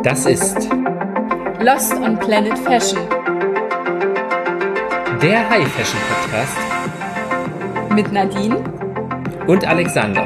Das ist Lost on Planet Fashion der High Fashion Podcast mit Nadine und Alexander.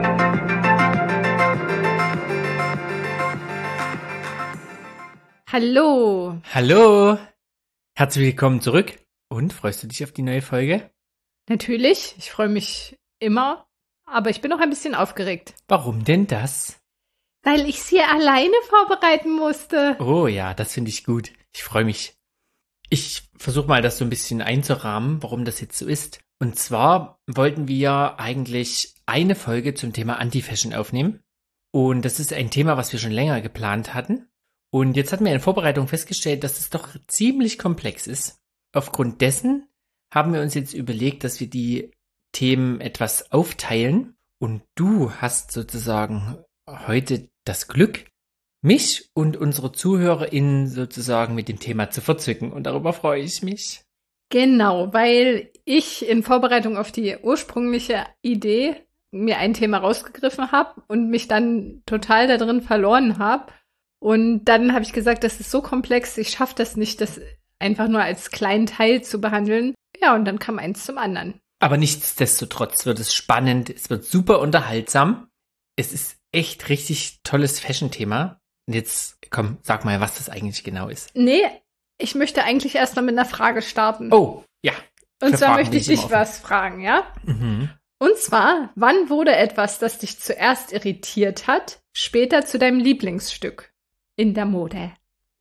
Hallo. Hallo, herzlich willkommen zurück. Und freust du dich auf die neue Folge? Natürlich, ich freue mich immer, aber ich bin noch ein bisschen aufgeregt. Warum denn das? Weil ich sie alleine vorbereiten musste. Oh ja, das finde ich gut. Ich freue mich. Ich versuche mal, das so ein bisschen einzurahmen, warum das jetzt so ist. Und zwar wollten wir eigentlich eine Folge zum Thema Anti-Fashion aufnehmen. Und das ist ein Thema, was wir schon länger geplant hatten. Und jetzt hatten wir in Vorbereitung festgestellt, dass es doch ziemlich komplex ist. Aufgrund dessen haben wir uns jetzt überlegt, dass wir die Themen etwas aufteilen. Und du hast sozusagen heute das Glück, mich und unsere ZuhörerInnen sozusagen mit dem Thema zu verzücken. Und darüber freue ich mich. Genau, weil ich in Vorbereitung auf die ursprüngliche Idee mir ein Thema rausgegriffen habe und mich dann total da drin verloren habe. Und dann habe ich gesagt, das ist so komplex, ich schaffe das nicht, das einfach nur als kleinen Teil zu behandeln. Ja, und dann kam eins zum anderen. Aber nichtsdestotrotz wird es spannend, es wird super unterhaltsam. Es ist echt richtig tolles Fashion-Thema. Und jetzt, komm, sag mal, was das eigentlich genau ist. Nee, ich möchte eigentlich erst mal mit einer Frage starten. Oh, ja. Und zwar möchte ich dich was fragen, ja? Mhm. Und zwar, wann wurde etwas, das dich zuerst irritiert hat, später zu deinem Lieblingsstück in der Mode?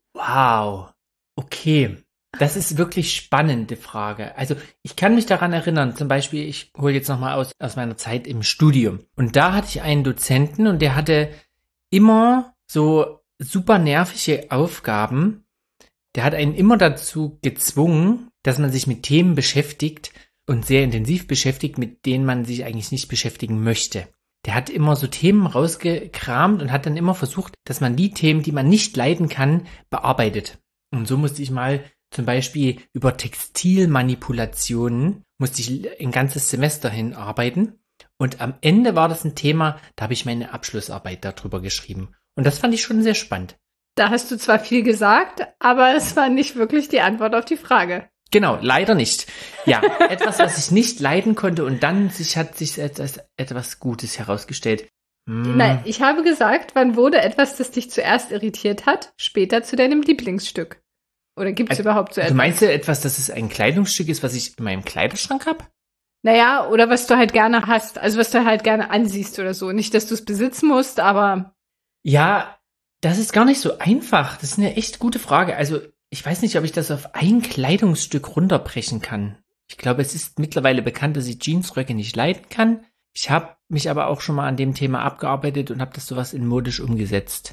Wow. Okay. Das ist wirklich spannende Frage. Also ich kann mich daran erinnern, zum Beispiel, ich hole jetzt nochmal aus meiner Zeit im Studium. Und da hatte ich einen Dozenten und der hatte immer so super nervige Aufgaben. Der hat einen immer dazu gezwungen, dass man sich mit Themen beschäftigt und sehr intensiv beschäftigt, mit denen man sich eigentlich nicht beschäftigen möchte. Der hat immer so Themen rausgekramt und hat dann immer versucht, dass man die Themen, die man nicht leiden kann, bearbeitet. Und so musste ich mal zum Beispiel über Textilmanipulationen musste ich ein ganzes Semester hinarbeiten. Und am Ende war das ein Thema, da habe ich meine Abschlussarbeit darüber geschrieben. Und das fand ich schon sehr spannend. Da hast du zwar viel gesagt, aber es war nicht wirklich die Antwort auf die Frage. Genau, leider nicht. Ja, etwas, was ich nicht leiden konnte und dann hat sich etwas Gutes herausgestellt. Nein, ich habe gesagt, wann wurde etwas, das dich zuerst irritiert hat, später zu deinem Lieblingsstück? Oder gibt es überhaupt so etwas? Du meinst ja etwas, dass es ein Kleidungsstück ist, was ich in meinem Kleiderschrank habe? Naja, oder was du halt gerne hast, also was du halt gerne ansiehst oder so. Nicht, dass du es besitzen musst, aber... Ja, das ist gar nicht so einfach. Das ist eine echt gute Frage. Also ich weiß nicht, ob ich das auf ein Kleidungsstück runterbrechen kann. Ich glaube, es ist mittlerweile bekannt, dass ich Jeansröcke nicht leiden kann. Ich habe mich aber auch schon mal an dem Thema abgearbeitet und habe das sowas in modisch umgesetzt.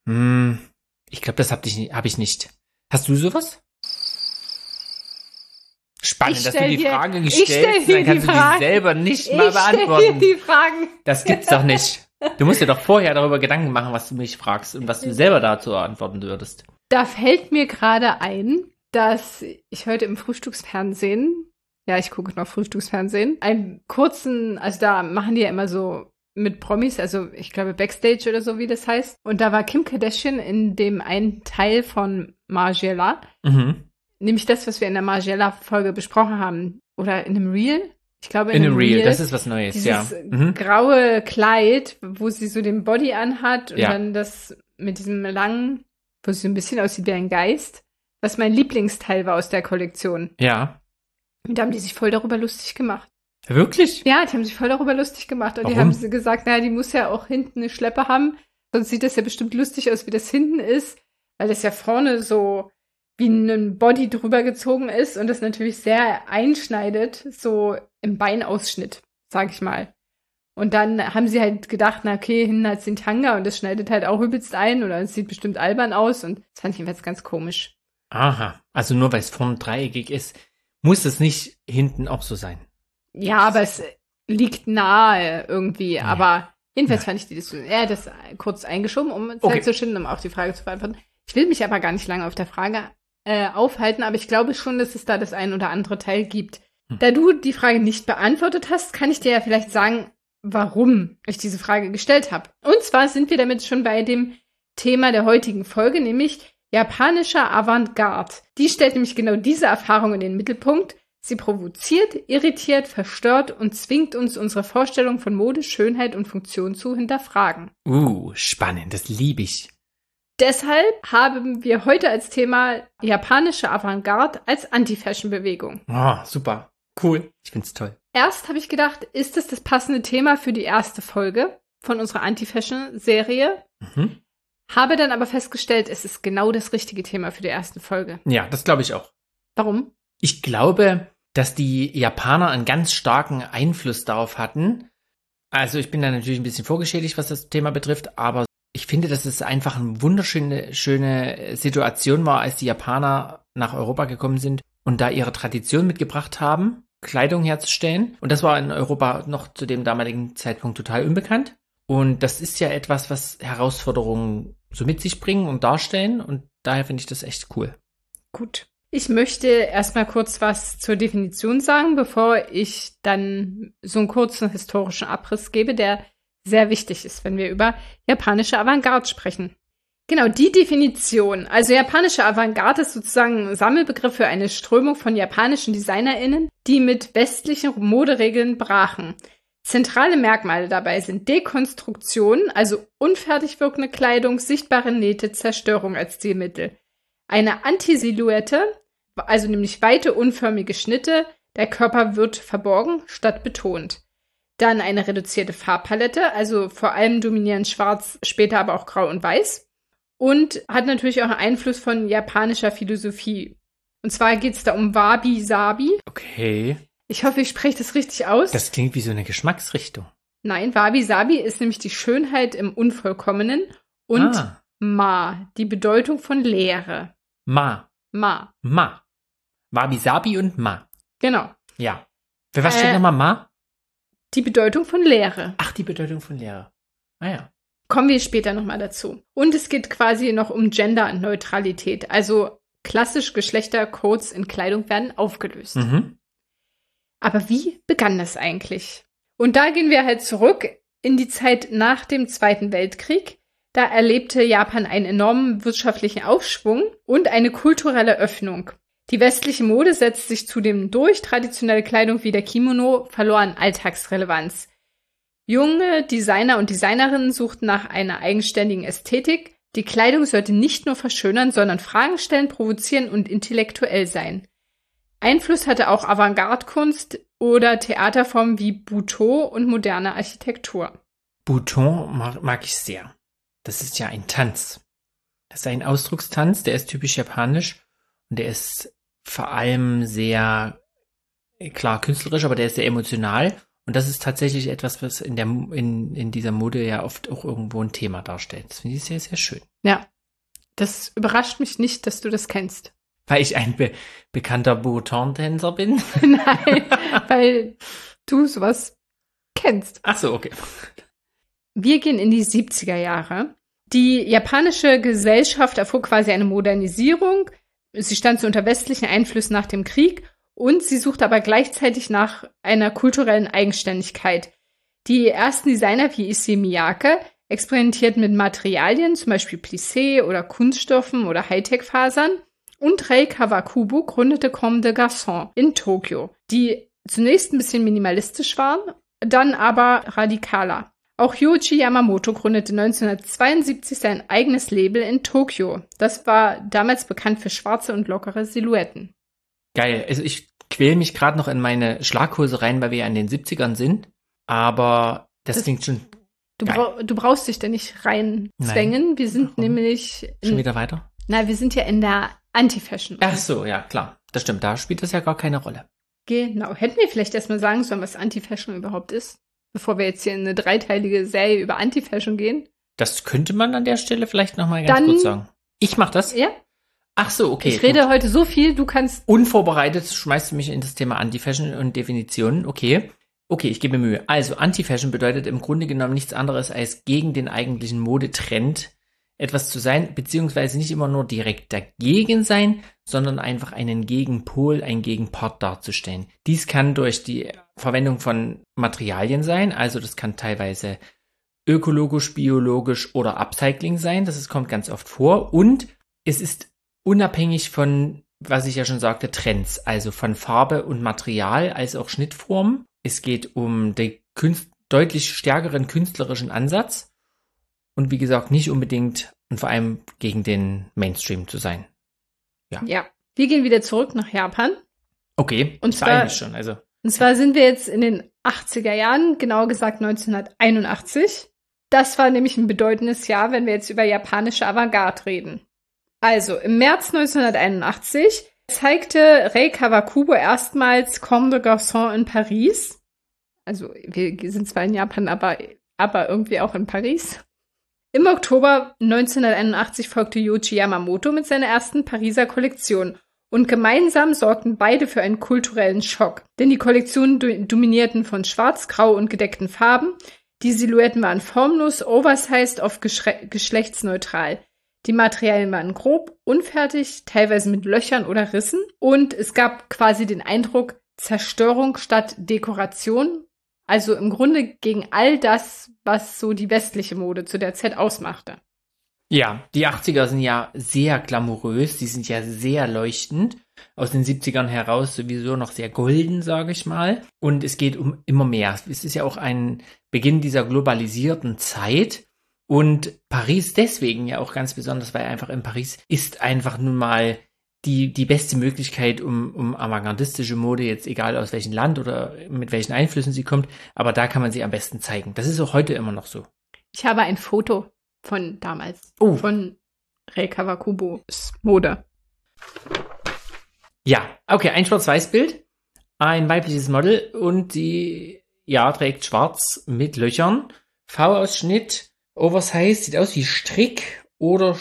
Ich glaube, das habe ich nicht. Hast du sowas? Spannend, dass du die Frage gestellt hast, dann kannst du die selber nicht mal beantworten. Ich stelle die Fragen. Das gibt's doch nicht. Du musst dir doch vorher darüber Gedanken machen, was du mich fragst und was du selber dazu antworten würdest. Da fällt mir gerade ein, dass ich heute im Frühstücksfernsehen, ja, ich gucke noch Frühstücksfernsehen, einen kurzen, also da machen die ja immer so mit Promis, also ich glaube Backstage oder so, wie das heißt. Und da war Kim Kardashian in dem einen Teil von Margiela, nämlich das, was wir in der Margiela-Folge besprochen haben. Oder in einem Reel? Ich glaube in einem Reel. Das ist was Neues, dieses graue Kleid, wo sie so den Body anhat und dann das mit diesem langen, wo sie so ein bisschen aussieht wie ein Geist, was mein Lieblingsteil war aus der Kollektion. Ja. Und da haben die sich voll darüber lustig gemacht. Wirklich? Ja, die haben sich voll darüber lustig gemacht. Und Warum? Die haben sie gesagt, naja, die muss ja auch hinten eine Schleppe haben, sonst sieht das ja bestimmt lustig aus, wie das hinten ist, weil das ja vorne so wie ein Body drüber gezogen ist und das natürlich sehr einschneidet, so im Beinausschnitt, sag ich mal. Und dann haben sie halt gedacht, na okay, hinten hat's den Tanga und das schneidet halt auch übelst ein oder es sieht bestimmt albern aus und das fand ich jedenfalls ganz komisch. Aha, also nur weil es vorne dreieckig ist, muss es nicht hinten auch so sein. Ja, aber es liegt nahe irgendwie, aber jedenfalls fand ich die Diskussion, das kurz eingeschoben, um Zeit zu schinden, um auch die Frage zu beantworten. Ich will mich aber gar nicht lange auf der Frage aufhalten, aber ich glaube schon, dass es da das ein oder andere Teil gibt. Da du die Frage nicht beantwortet hast, kann ich dir ja vielleicht sagen, warum ich diese Frage gestellt habe. Und zwar sind wir damit schon bei dem Thema der heutigen Folge, nämlich japanischer Avantgarde. Die stellt nämlich genau diese Erfahrung in den Mittelpunkt. Sie provoziert, irritiert, verstört und zwingt uns, unsere Vorstellung von Mode, Schönheit und Funktion zu hinterfragen. Spannend, das liebe ich. Deshalb haben wir heute als Thema japanische Avantgarde als Anti-Fashion-Bewegung. Super. Cool. Ich find's toll. Erst habe ich gedacht, ist es das passende Thema für die erste Folge von unserer Anti-Fashion-Serie? Habe dann aber festgestellt, es ist genau das richtige Thema für die erste Folge. Ja, das glaube ich auch. Warum? Ich glaube, dass die Japaner einen ganz starken Einfluss darauf hatten. Also ich bin da natürlich ein bisschen vorgeschädigt, was das Thema betrifft, aber ich finde, dass es einfach eine schöne Situation war, als die Japaner nach Europa gekommen sind und da ihre Tradition mitgebracht haben, Kleidung herzustellen. Und das war in Europa noch zu dem damaligen Zeitpunkt total unbekannt. Und das ist ja etwas, was Herausforderungen so mit sich bringen und darstellen. Und daher finde ich das echt cool. Gut. Ich möchte erstmal kurz was zur Definition sagen, bevor ich dann so einen kurzen historischen Abriss gebe, der sehr wichtig ist, wenn wir über japanische Avantgarde sprechen. Genau, die Definition. Also japanische Avantgarde ist sozusagen ein Sammelbegriff für eine Strömung von japanischen DesignerInnen, die mit westlichen Moderegeln brachen. Zentrale Merkmale dabei sind Dekonstruktion, also unfertig wirkende Kleidung, sichtbare Nähte, Zerstörung als Stilmittel. Eine Antisilhouette, also nämlich weite, unförmige Schnitte, der Körper wird verborgen statt betont. Dann eine reduzierte Farbpalette, also vor allem dominieren Schwarz, später aber auch Grau und Weiß. Und hat natürlich auch einen Einfluss von japanischer Philosophie. Und zwar geht es da um Wabi-Sabi. Okay. Ich hoffe, ich spreche das richtig aus. Das klingt wie so eine Geschmacksrichtung. Nein, Wabi-Sabi ist nämlich die Schönheit im Unvollkommenen. Und Ma, die Bedeutung von Leere. Ma. Wabi-Sabi und Ma. Genau. Ja. Für was steht nochmal Ma? Die Bedeutung von Leere. Ach, die Bedeutung von Leere. Ah ja. Kommen wir später nochmal dazu. Und es geht quasi noch um Genderneutralität. Also klassisch Geschlechtercodes in Kleidung werden aufgelöst. Aber wie begann das eigentlich? Und da gehen wir halt zurück in die Zeit nach dem Zweiten Weltkrieg. Da erlebte Japan einen enormen wirtschaftlichen Aufschwung und eine kulturelle Öffnung. Die westliche Mode setzt sich zudem durch. Traditionelle Kleidung wie der Kimono verlor an Alltagsrelevanz. Junge Designer und Designerinnen suchten nach einer eigenständigen Ästhetik. Die Kleidung sollte nicht nur verschönern, sondern Fragen stellen, provozieren und intellektuell sein. Einfluss hatte auch Avantgarde-Kunst oder Theaterformen wie Butoh und moderne Architektur. Butoh mag ich sehr. Das ist ja ein Tanz. Das ist ein Ausdruckstanz, der ist typisch japanisch und der ist vor allem sehr, klar künstlerisch, aber der ist sehr emotional. Und das ist tatsächlich etwas, was in dieser Mode ja oft auch irgendwo ein Thema darstellt. Das finde ich sehr, sehr schön. Ja, das überrascht mich nicht, dass du das kennst. Weil ich ein bekannter Butoh-Tänzer bin? Nein, weil du sowas kennst. Ach so, okay. Wir gehen in die 70er Jahre. Die japanische Gesellschaft erfuhr quasi eine Modernisierung. Sie stand so unter westlichen Einflüssen nach dem Krieg. Und sie sucht aber gleichzeitig nach einer kulturellen Eigenständigkeit. Die ersten Designer wie Issey Miyake experimentierten mit Materialien, zum Beispiel Plissé oder Kunststoffen oder Hightech-Fasern. Und Rei Kawakubo gründete Comme des Garçons in Tokio, die zunächst ein bisschen minimalistisch waren, dann aber radikaler. Auch Yohji Yamamoto gründete 1972 sein eigenes Label in Tokio. Das war damals bekannt für schwarze und lockere Silhouetten. Geil. Also ich quäle mich gerade noch in meine Schlaghose rein, weil wir ja in den 70ern sind. Aber das klingt schon geil. Du brauchst dich da nicht reinzwängen. Nein. Wir sind nämlich... Schon wieder weiter? Nein, wir sind ja in der Anti-Fashion. Ach so, ja, klar. Das stimmt. Da spielt das ja gar keine Rolle. Genau. Hätten wir vielleicht erstmal sagen sollen, was Anti-Fashion überhaupt ist? Bevor wir jetzt hier in eine dreiteilige Serie über Anti-Fashion gehen. Das könnte man an der Stelle vielleicht nochmal ganz kurz sagen. Ich mach das? Ja. Ach so, okay. Ich rede heute so viel, du kannst... Unvorbereitet schmeißt du mich in das Thema Anti-Fashion und Definitionen. Okay, ich gebe mir Mühe. Also Anti-Fashion bedeutet im Grunde genommen nichts anderes als gegen den eigentlichen Modetrend etwas zu sein, beziehungsweise nicht immer nur direkt dagegen sein, sondern einfach einen Gegenpol, einen Gegenpart darzustellen. Dies kann durch die Verwendung von Materialien sein, also das kann teilweise ökologisch, biologisch oder Upcycling sein. Kommt ganz oft vor. Und es ist unabhängig von, was ich ja schon sagte, Trends. Also von Farbe und Material als auch Schnittform. Es geht um den deutlich stärkeren künstlerischen Ansatz. Und wie gesagt, nicht unbedingt und vor allem gegen den Mainstream zu sein. Ja. Wir gehen wieder zurück nach Japan. Okay, und zwar schon. Und zwar sind wir jetzt in den 80er Jahren, genauer gesagt 1981. Das war nämlich ein bedeutendes Jahr, wenn wir jetzt über japanische Avantgarde reden. Also im März 1981 zeigte Rei Kawakubo erstmals Comme des Garçons in Paris. Also wir sind zwar in Japan, aber irgendwie auch in Paris. Im Oktober 1981 folgte Yohji Yamamoto mit seiner ersten Pariser Kollektion. Und gemeinsam sorgten beide für einen kulturellen Schock. Denn die Kollektionen dominierten von schwarz, grau und gedeckten Farben. Die Silhouetten waren formlos, oversized, oft geschlechtsneutral. Die Materialien waren grob, unfertig, teilweise mit Löchern oder Rissen. Und es gab quasi den Eindruck, Zerstörung statt Dekoration. Also im Grunde gegen all das, was so die westliche Mode zu der Zeit ausmachte. Ja, die 80er sind ja sehr glamourös, die sind ja sehr leuchtend. Aus den 70ern heraus sowieso noch sehr golden, sage ich mal. Und es geht um immer mehr. Es ist ja auch ein Beginn dieser globalisierten Zeit. Und Paris deswegen ja auch ganz besonders, weil einfach in Paris ist einfach nun mal die beste Möglichkeit, um avantgardistische Mode, jetzt egal aus welchem Land oder mit welchen Einflüssen sie kommt, aber da kann man sie am besten zeigen. Das ist auch heute immer noch so. Ich habe ein Foto von damals. Von Rei Kawakubos Mode. Ja, okay, ein Schwarz-Weiß-Bild. Ein weibliches Model und die, trägt schwarz mit Löchern. V-Ausschnitt, Oversize, sieht aus wie Strick oder,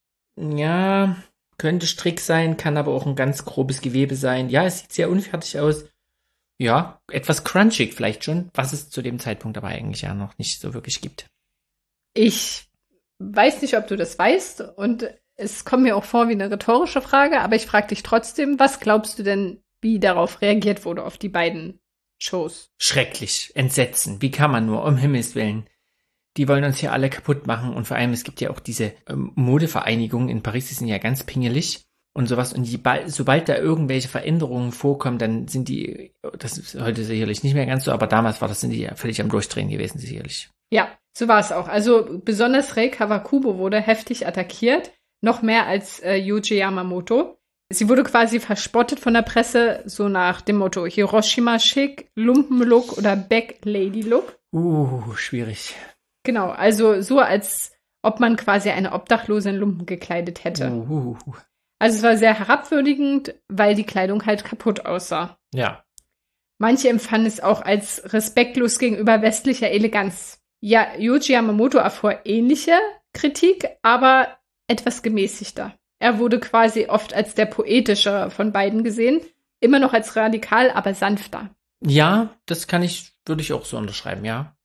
könnte Strick sein, kann aber auch ein ganz grobes Gewebe sein. Ja, es sieht sehr unfertig aus. Ja, etwas crunchig vielleicht schon, was es zu dem Zeitpunkt aber eigentlich ja noch nicht so wirklich gibt. Ich weiß nicht, ob du das weißt und es kommt mir auch vor wie eine rhetorische Frage, aber ich frage dich trotzdem, was glaubst du denn, wie darauf reagiert wurde, auf die beiden Shows? Schrecklich, Entsetzen, wie kann man nur, um Himmels Willen. Die wollen uns hier alle kaputt machen und vor allem, es gibt ja auch diese Modevereinigungen in Paris, die sind ja ganz pingelig und sowas und sobald da irgendwelche Veränderungen vorkommen, dann sind die, das ist heute sicherlich nicht mehr ganz so, aber damals sind die ja völlig am Durchdrehen gewesen, sicherlich. Ja, so war es auch. Also besonders Rei Kawakubo wurde heftig attackiert, noch mehr als Yohji Yamamoto. Sie wurde quasi verspottet von der Presse, so nach dem Motto Hiroshima Chic, Lumpenlook oder Back Lady Look. Schwierig. Genau, also so, als ob man quasi eine Obdachlose in Lumpen gekleidet hätte. Also es war sehr herabwürdigend, weil die Kleidung halt kaputt aussah. Ja. Manche empfanden es auch als respektlos gegenüber westlicher Eleganz. Ja, Yohji Yamamoto erfuhr ähnliche Kritik, aber etwas gemäßigter. Er wurde quasi oft als der poetische von beiden gesehen, immer noch als radikal, aber sanfter. Ja, würde ich auch so unterschreiben, ja.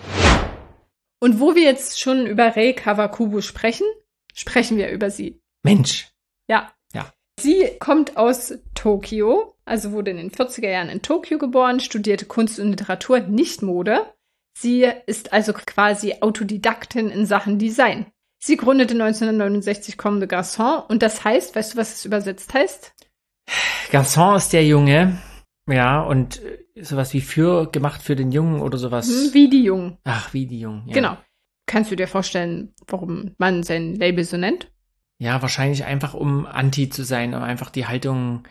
Und wo wir jetzt schon über Rei Kawakubo sprechen wir über sie. Mensch. Ja. Sie kommt aus Tokio, also wurde in den 40er Jahren in Tokio geboren, studierte Kunst und Literatur, nicht Mode. Sie ist also quasi Autodidaktin in Sachen Design. Sie gründete 1969 Comme des Garçons und das heißt, weißt du, was es übersetzt heißt? Garçon ist der Junge, ja, und sowas wie gemacht für den Jungen oder sowas. Wie die Jungen. Ach, wie die Jungen, ja. Genau. Kannst du dir vorstellen, warum man sein Label so nennt? Ja, wahrscheinlich einfach, um anti zu sein, um einfach die Haltung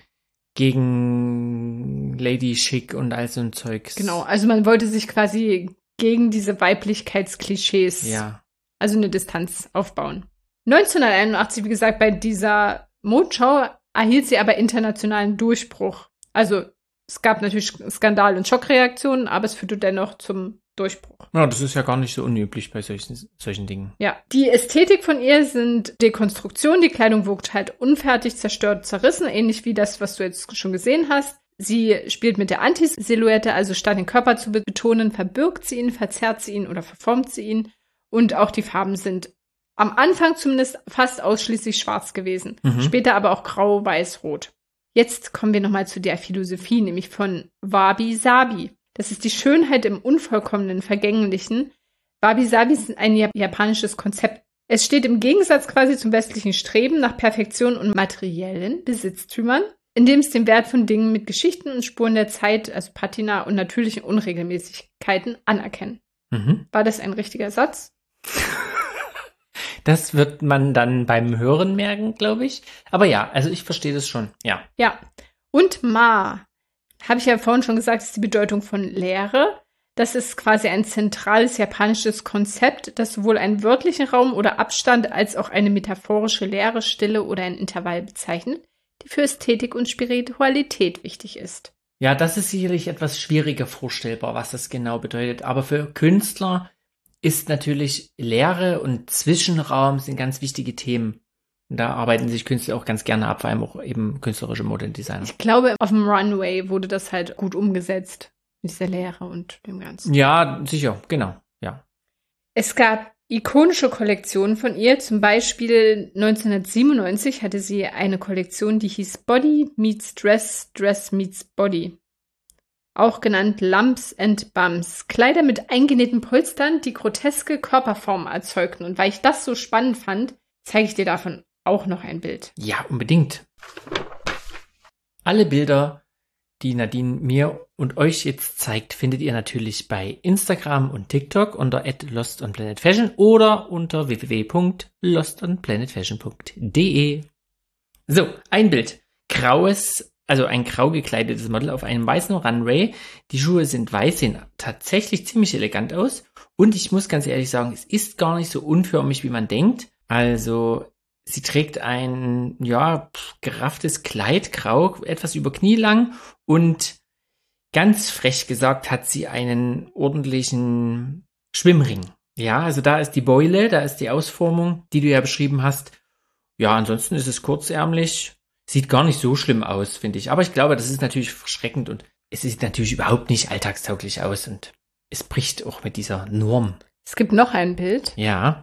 gegen Lady Chic und all so ein Zeugs. Genau, also man wollte sich quasi gegen diese Weiblichkeitsklischees, also eine Distanz aufbauen. 1981, wie gesagt, bei dieser Modenschau erhielt sie aber internationalen Durchbruch. Also es gab natürlich Skandal- und Schockreaktionen, aber es führte dennoch zum Durchbruch. Ja, das ist ja gar nicht so unüblich bei solchen Dingen. Ja, die Ästhetik von ihr sind Dekonstruktion. Die Kleidung wirkt halt unfertig, zerstört, zerrissen, ähnlich wie das, was du jetzt schon gesehen hast. Sie spielt mit der Anti-Silhouette, also statt den Körper zu betonen, verbirgt sie ihn, verzerrt sie ihn oder verformt sie ihn. Und auch die Farben sind am Anfang zumindest fast ausschließlich schwarz gewesen. Später aber auch grau, weiß, rot. Jetzt kommen wir nochmal zu der Philosophie, nämlich von Wabi Sabi. Das ist die Schönheit im Unvollkommenen, Vergänglichen. Wabi-Sabi ist ein japanisches Konzept. Es steht im Gegensatz quasi zum westlichen Streben nach Perfektion und materiellen Besitztümern, indem es den Wert von Dingen mit Geschichten und Spuren der Zeit, also Patina und natürlichen Unregelmäßigkeiten anerkennen. Mhm. War das ein richtiger Satz? Das wird man dann beim Hören merken, glaube ich. Aber ja, also ich verstehe das schon, ja. Ja. Und Ma, habe ich ja vorhin schon gesagt, ist die Bedeutung von Leere. Das ist quasi ein zentrales japanisches Konzept, das sowohl einen wörtlichen Raum oder Abstand als auch eine metaphorische Leere, Stille oder ein Intervall bezeichnet, die für Ästhetik und Spiritualität wichtig ist. Ja, das ist sicherlich etwas schwieriger vorstellbar, was das genau bedeutet. Aber für Künstler ist natürlich Leere und Zwischenraum sind ganz wichtige Themen. Und da arbeiten sich Künstler auch ganz gerne ab, vor allem auch eben künstlerische Modedesigner. Ich glaube, auf dem Runway wurde das halt gut umgesetzt. Mit dieser Leere und dem Ganzen. Ja, sicher, genau, ja. Es gab ikonische Kollektionen von ihr. Zum Beispiel 1997 hatte sie eine Kollektion, die hieß Body meets Dress, Dress meets Body. Auch genannt Lumps and Bumps. Kleider mit eingenähten Polstern, die groteske Körperformen erzeugten. Und weil ich das so spannend fand, zeige ich dir davon auch noch ein Bild. Ja, unbedingt. Alle Bilder, die Nadine mir und euch jetzt zeigt, findet ihr natürlich bei Instagram und TikTok unter @lostonplanetfashion oder unter www.lostonplanetfashion.de. So, ein Bild. Ein grau gekleidetes Model auf einem weißen Runway. Die Schuhe sind weiß, sehen tatsächlich ziemlich elegant aus. Und ich muss ganz ehrlich sagen, es ist gar nicht so unförmig, wie man denkt. Also, sie trägt ein, gerafftes Kleid, grau, etwas über Knie lang und ganz frech gesagt hat sie einen ordentlichen Schwimmring. Ja, also da ist die Beule, da ist die Ausformung, die du ja beschrieben hast. Ja, ansonsten ist es kurzärmlich. Sieht gar nicht so schlimm aus, finde ich. Aber ich glaube, das ist natürlich verschreckend und es sieht natürlich überhaupt nicht alltagstauglich aus und es bricht auch mit dieser Norm. Es gibt noch ein Bild. Ja.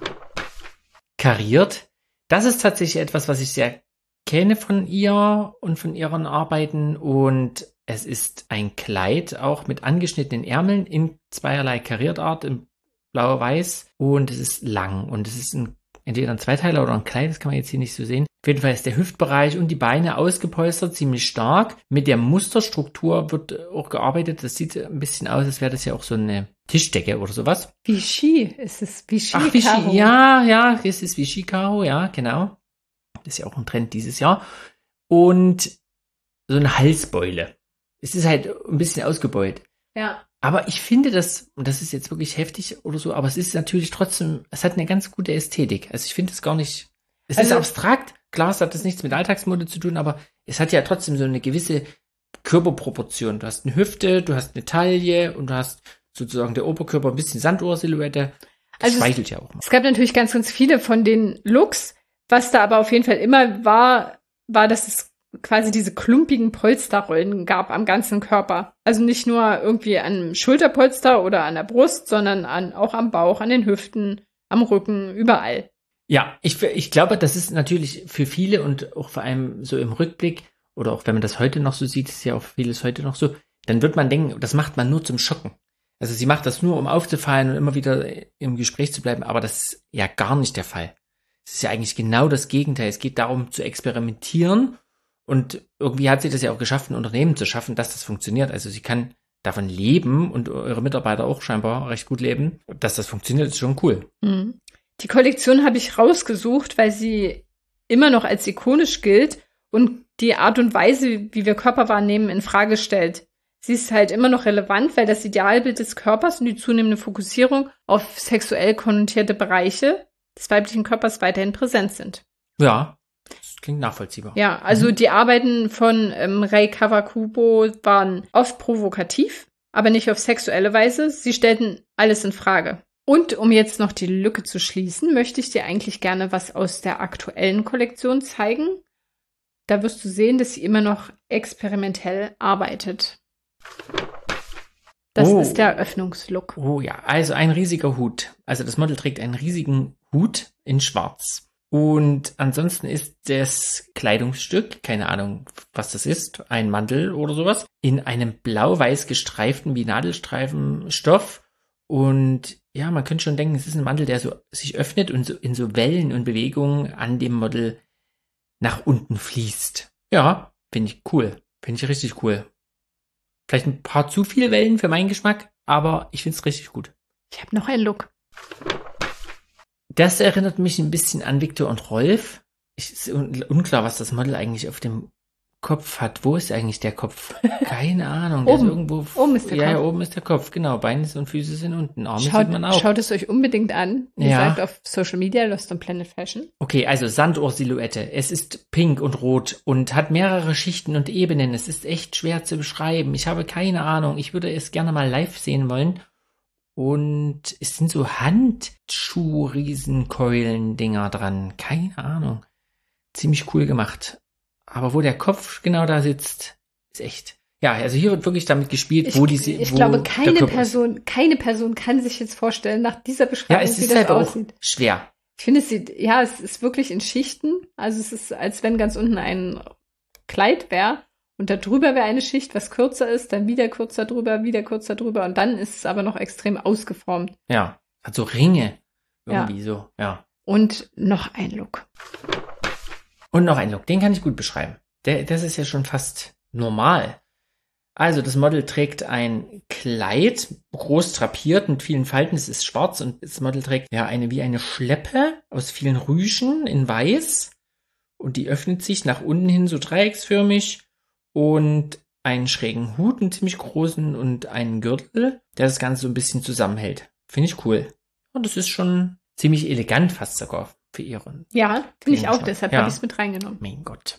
Kariert. Das ist tatsächlich etwas, was ich sehr kenne von ihr und von ihren Arbeiten und es ist ein Kleid, auch mit angeschnittenen Ärmeln in zweierlei Kariertart, in blau-weiß und es ist lang und es ist entweder ein Zweiteiler oder ein Kleid, das kann man jetzt hier nicht so sehen. Auf jeden Fall ist der Hüftbereich und die Beine ausgepolstert, ziemlich stark. Mit der Musterstruktur wird auch gearbeitet. Das sieht ein bisschen aus, als wäre das ja auch so eine Tischdecke oder sowas. Vichy, ist es Vichy? Ach, Vichy, ja, es ist Vichy Karo, ja, genau. Das ist ja auch ein Trend dieses Jahr. Und so eine Halsbeule. Es ist halt ein bisschen ausgebeult. Ja. Aber ich finde das, und das ist jetzt wirklich heftig oder so, aber es ist natürlich trotzdem, es hat eine ganz gute Ästhetik. Also ich finde es gar nicht, es ist abstrakt. Klar, es hat das nichts mit Alltagsmode zu tun, aber es hat ja trotzdem so eine gewisse Körperproportion. Du hast eine Hüfte, du hast eine Taille und du hast sozusagen der Oberkörper ein bisschen Sanduhr-Silhouette. Das schmeichelt ja auch mal. Es gab natürlich ganz, ganz viele von den Looks. Was da aber auf jeden Fall immer war, dass es quasi diese klumpigen Polsterrollen gab am ganzen Körper. Also nicht nur irgendwie an Schulterpolster oder an der Brust, sondern auch am Bauch, an den Hüften, am Rücken, überall. Ja, ich glaube, das ist natürlich für viele und auch vor allem so im Rückblick oder auch wenn man das heute noch so sieht, ist ja auch vieles heute noch so, dann wird man denken, das macht man nur zum Schocken. Also sie macht das nur, um aufzufallen und immer wieder im Gespräch zu bleiben, aber das ist ja gar nicht der Fall. Es ist ja eigentlich genau das Gegenteil. Es geht darum zu experimentieren und irgendwie hat sie das ja auch geschafft, ein Unternehmen zu schaffen, dass das funktioniert. Also sie kann davon leben und eure Mitarbeiter auch scheinbar recht gut leben. Dass das funktioniert, ist schon cool. Mhm. Die Kollektion habe ich rausgesucht, weil sie immer noch als ikonisch gilt und die Art und Weise, wie wir Körper wahrnehmen, in Frage stellt. Sie ist halt immer noch relevant, weil das Idealbild des Körpers und die zunehmende Fokussierung auf sexuell konnotierte Bereiche des weiblichen Körpers weiterhin präsent sind. Ja, das klingt nachvollziehbar. Ja, also die Arbeiten von Rei Kawakubo waren oft provokativ, aber nicht auf sexuelle Weise. Sie stellten alles in Frage. Und um jetzt noch die Lücke zu schließen, möchte ich dir eigentlich gerne was aus der aktuellen Kollektion zeigen. Da wirst du sehen, dass sie immer noch experimentell arbeitet. Das ist der Eröffnungslook. Oh ja, also ein riesiger Hut. Also das Model trägt einen riesigen Hut in schwarz. Und ansonsten ist das Kleidungsstück, keine Ahnung, was das ist, ein Mantel oder sowas, in einem blau-weiß gestreiften wie Nadelstreifenstoff. Und ja, man könnte schon denken, es ist ein Mantel, der so sich öffnet und so in so Wellen und Bewegungen an dem Model nach unten fließt. Ja, finde ich cool. Finde ich richtig cool. Vielleicht ein paar zu viele Wellen für meinen Geschmack, aber ich finde es richtig gut. Ich habe noch einen Look. Das erinnert mich ein bisschen an Viktor und Rolf. Es ist unklar, was das Model eigentlich auf dem Kopf hat. Wo ist eigentlich der Kopf? Keine Ahnung. Der ist irgendwo. Oben ist der Kopf. Ja, oben ist der Kopf, genau. Beine und Füße sind unten. Arme sieht man auch. Schaut es euch unbedingt an. Wie gesagt, auf Social Media, Lost on Planet Fashion. Okay, also Sanduhr-Silhouette. Es ist pink und rot und hat mehrere Schichten und Ebenen. Es ist echt schwer zu beschreiben. Ich habe keine Ahnung. Ich würde es gerne mal live sehen wollen. Und es sind so Handschuh-Riesenkeulen-Dinger dran. Keine Ahnung. Ziemlich cool gemacht. Aber wo der Kopf genau da sitzt, ist echt. Ja, also hier wird wirklich damit gespielt, ich glaube, keine Person kann sich jetzt vorstellen, nach dieser Beschreibung, wie das aussieht. Auch schwer. Ich finde, es ist wirklich in Schichten. Also es ist, als wenn ganz unten ein Kleid wäre und da drüber wäre eine Schicht, was kürzer ist, dann wieder kürzer drüber und dann ist es aber noch extrem ausgeformt. Ja, hat so Ringe. Irgendwie so, ja. Und noch ein Look. Den kann ich gut beschreiben. Das ist ja schon fast normal. Also das Model trägt ein Kleid, groß drapiert mit vielen Falten. Es ist schwarz und das Model trägt ja eine Schleppe aus vielen Rüschen in weiß. Und die öffnet sich nach unten hin so dreiecksförmig und einen schrägen Hut, einen ziemlich großen und einen Gürtel, der das Ganze so ein bisschen zusammenhält. Finde ich cool. Und das ist schon ziemlich elegant fast sogar. Für ihren. Ja, finde ich auch, deshalb habe ich es mit reingenommen. Mein Gott.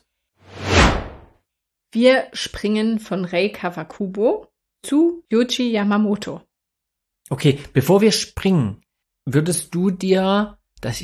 Wir springen von Rei Kawakubo zu Yuji Yamamoto. Okay, bevor wir springen, würdest du dir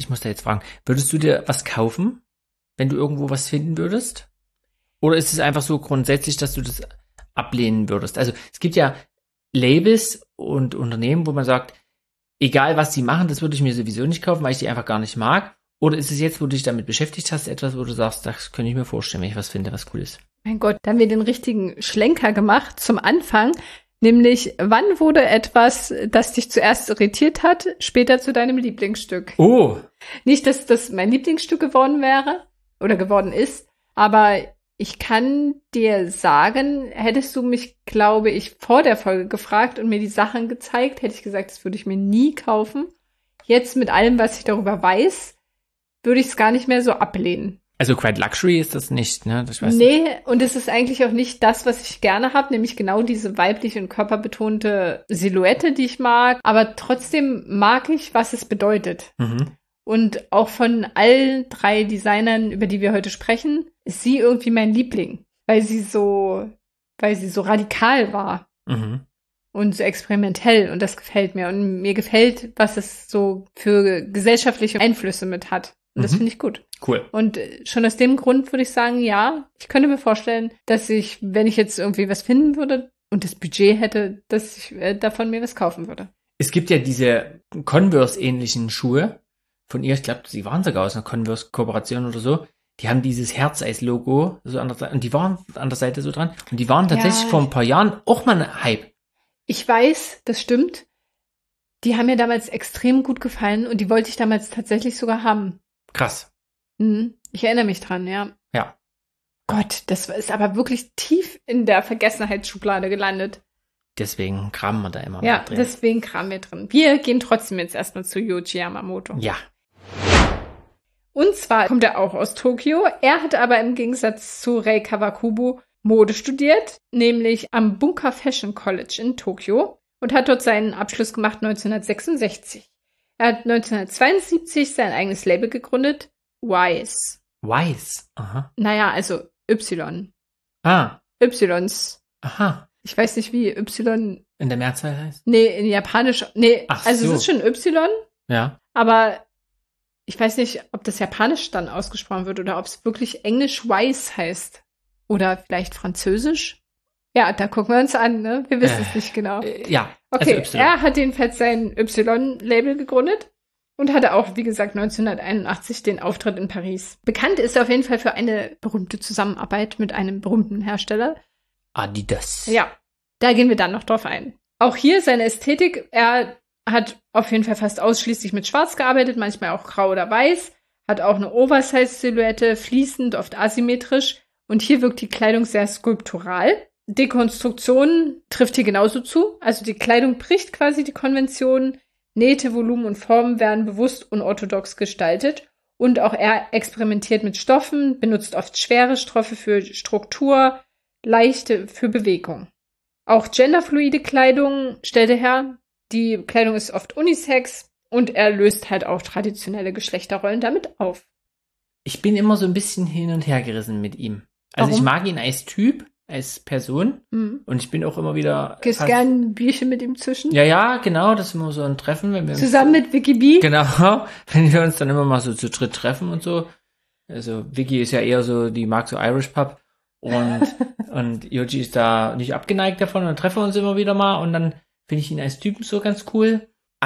was kaufen, wenn du irgendwo was finden würdest? Oder ist es einfach so grundsätzlich, dass du das ablehnen würdest? Also es gibt ja Labels und Unternehmen, wo man sagt, egal was die machen, das würde ich mir sowieso nicht kaufen, weil ich die einfach gar nicht mag. Oder ist es jetzt, wo du dich damit beschäftigt hast, etwas, wo du sagst, das könnte ich mir vorstellen, wenn ich was finde, was cool ist? Mein Gott, da haben wir den richtigen Schlenker gemacht zum Anfang. Nämlich, wann wurde etwas, das dich zuerst irritiert hat, später zu deinem Lieblingsstück? Oh! Nicht, dass das mein Lieblingsstück geworden wäre oder geworden ist, aber ich kann dir sagen, hättest du mich, glaube ich, vor der Folge gefragt und mir die Sachen gezeigt, hätte ich gesagt, das würde ich mir nie kaufen. Jetzt mit allem, was ich darüber weiß, würde ich es gar nicht mehr so ablehnen. Also Quite Luxury ist das nicht, ne? Das weiß nee, und es ist eigentlich auch nicht das, was ich gerne habe, nämlich genau diese weibliche und körperbetonte Silhouette, die ich mag. Aber trotzdem mag ich, was es bedeutet. Mhm. Und auch von allen 3 Designern, über die wir heute sprechen, ist sie irgendwie mein Liebling, weil sie so radikal war. Mhm. Und so experimentell, und das gefällt mir. Und mir gefällt, was es so für gesellschaftliche Einflüsse mit hat. Und das finde ich gut. Cool. Und schon aus dem Grund würde ich sagen, ja, ich könnte mir vorstellen, dass ich, wenn ich jetzt irgendwie was finden würde und das Budget hätte, dass ich davon mir was kaufen würde. Es gibt ja diese Converse-ähnlichen Schuhe von ihr. Ich glaube, sie waren sogar aus einer Converse-Kooperation oder so. Die haben dieses Herzeis-Logo so an der Seite, und die waren an der Seite so dran. Und die waren tatsächlich vor ein paar Jahren auch mal ein Hype. Ich weiß, das stimmt. Die haben mir damals extrem gut gefallen und die wollte ich damals tatsächlich sogar haben. Krass. Ich erinnere mich dran, ja. Ja. Gott, das ist aber wirklich tief in der Vergessenheitsschublade gelandet. Deswegen kramen wir da immer mal drin. Ja, deswegen kramen wir drin. Wir gehen trotzdem jetzt erstmal zu Yuji Yamamoto. Ja. Und zwar kommt er auch aus Tokio. Er hat aber im Gegensatz zu Rei Kawakubo Mode studiert, nämlich am Bunka Fashion College in Tokio und hat dort seinen Abschluss gemacht 1966. Er hat 1972 sein eigenes Label gegründet, Wise. Wise? Aha. Naja, also Y. Ys. Aha. Ich weiß nicht, wie Y in der Mehrzahl heißt? Nee, in Japanisch. Nee, ach also so. Es ist schon Y. Ja. Aber ich weiß nicht, ob das Japanisch dann ausgesprochen wird oder ob es wirklich Englisch Wise heißt. Oder vielleicht Französisch. Ja, da gucken wir uns an, ne? Wir wissen es nicht genau. Ja, okay, also er hat jedenfalls sein Y-Label gegründet und hatte auch, wie gesagt, 1981 den Auftritt in Paris. Bekannt ist er auf jeden Fall für eine berühmte Zusammenarbeit mit einem berühmten Hersteller. Adidas. Ja, da gehen wir dann noch drauf ein. Auch hier seine Ästhetik, er hat auf jeden Fall fast ausschließlich mit Schwarz gearbeitet, manchmal auch grau oder weiß, hat auch eine Oversize-Silhouette, fließend, oft asymmetrisch. Und hier wirkt die Kleidung sehr skulptural. Dekonstruktion trifft hier genauso zu. Also die Kleidung bricht quasi die Konvention. Nähte, Volumen und Formen werden bewusst unorthodox gestaltet. Und auch er experimentiert mit Stoffen, benutzt oft schwere Stoffe für Struktur, leichte für Bewegung. Auch genderfluide Kleidung stellt er her. Die Kleidung ist oft unisex und er löst halt auch traditionelle Geschlechterrollen damit auf. Ich bin immer so ein bisschen hin und her gerissen mit ihm. Also Warum? ich mag ihn als Typ, als Person und ich bin auch immer wieder... Gehst gern ein Bierchen mit ihm zwischen? Ja, genau, das ist immer so ein Treffen. Wenn wir Zusammen mit Vicky B? Genau, wenn wir uns dann immer mal so zu dritt treffen und so. Also Vicky ist ja eher so, die mag so Irish Pub und Yoji ist da nicht abgeneigt davon und dann treffen wir uns immer wieder mal und dann finde ich ihn als Typen so ganz cool.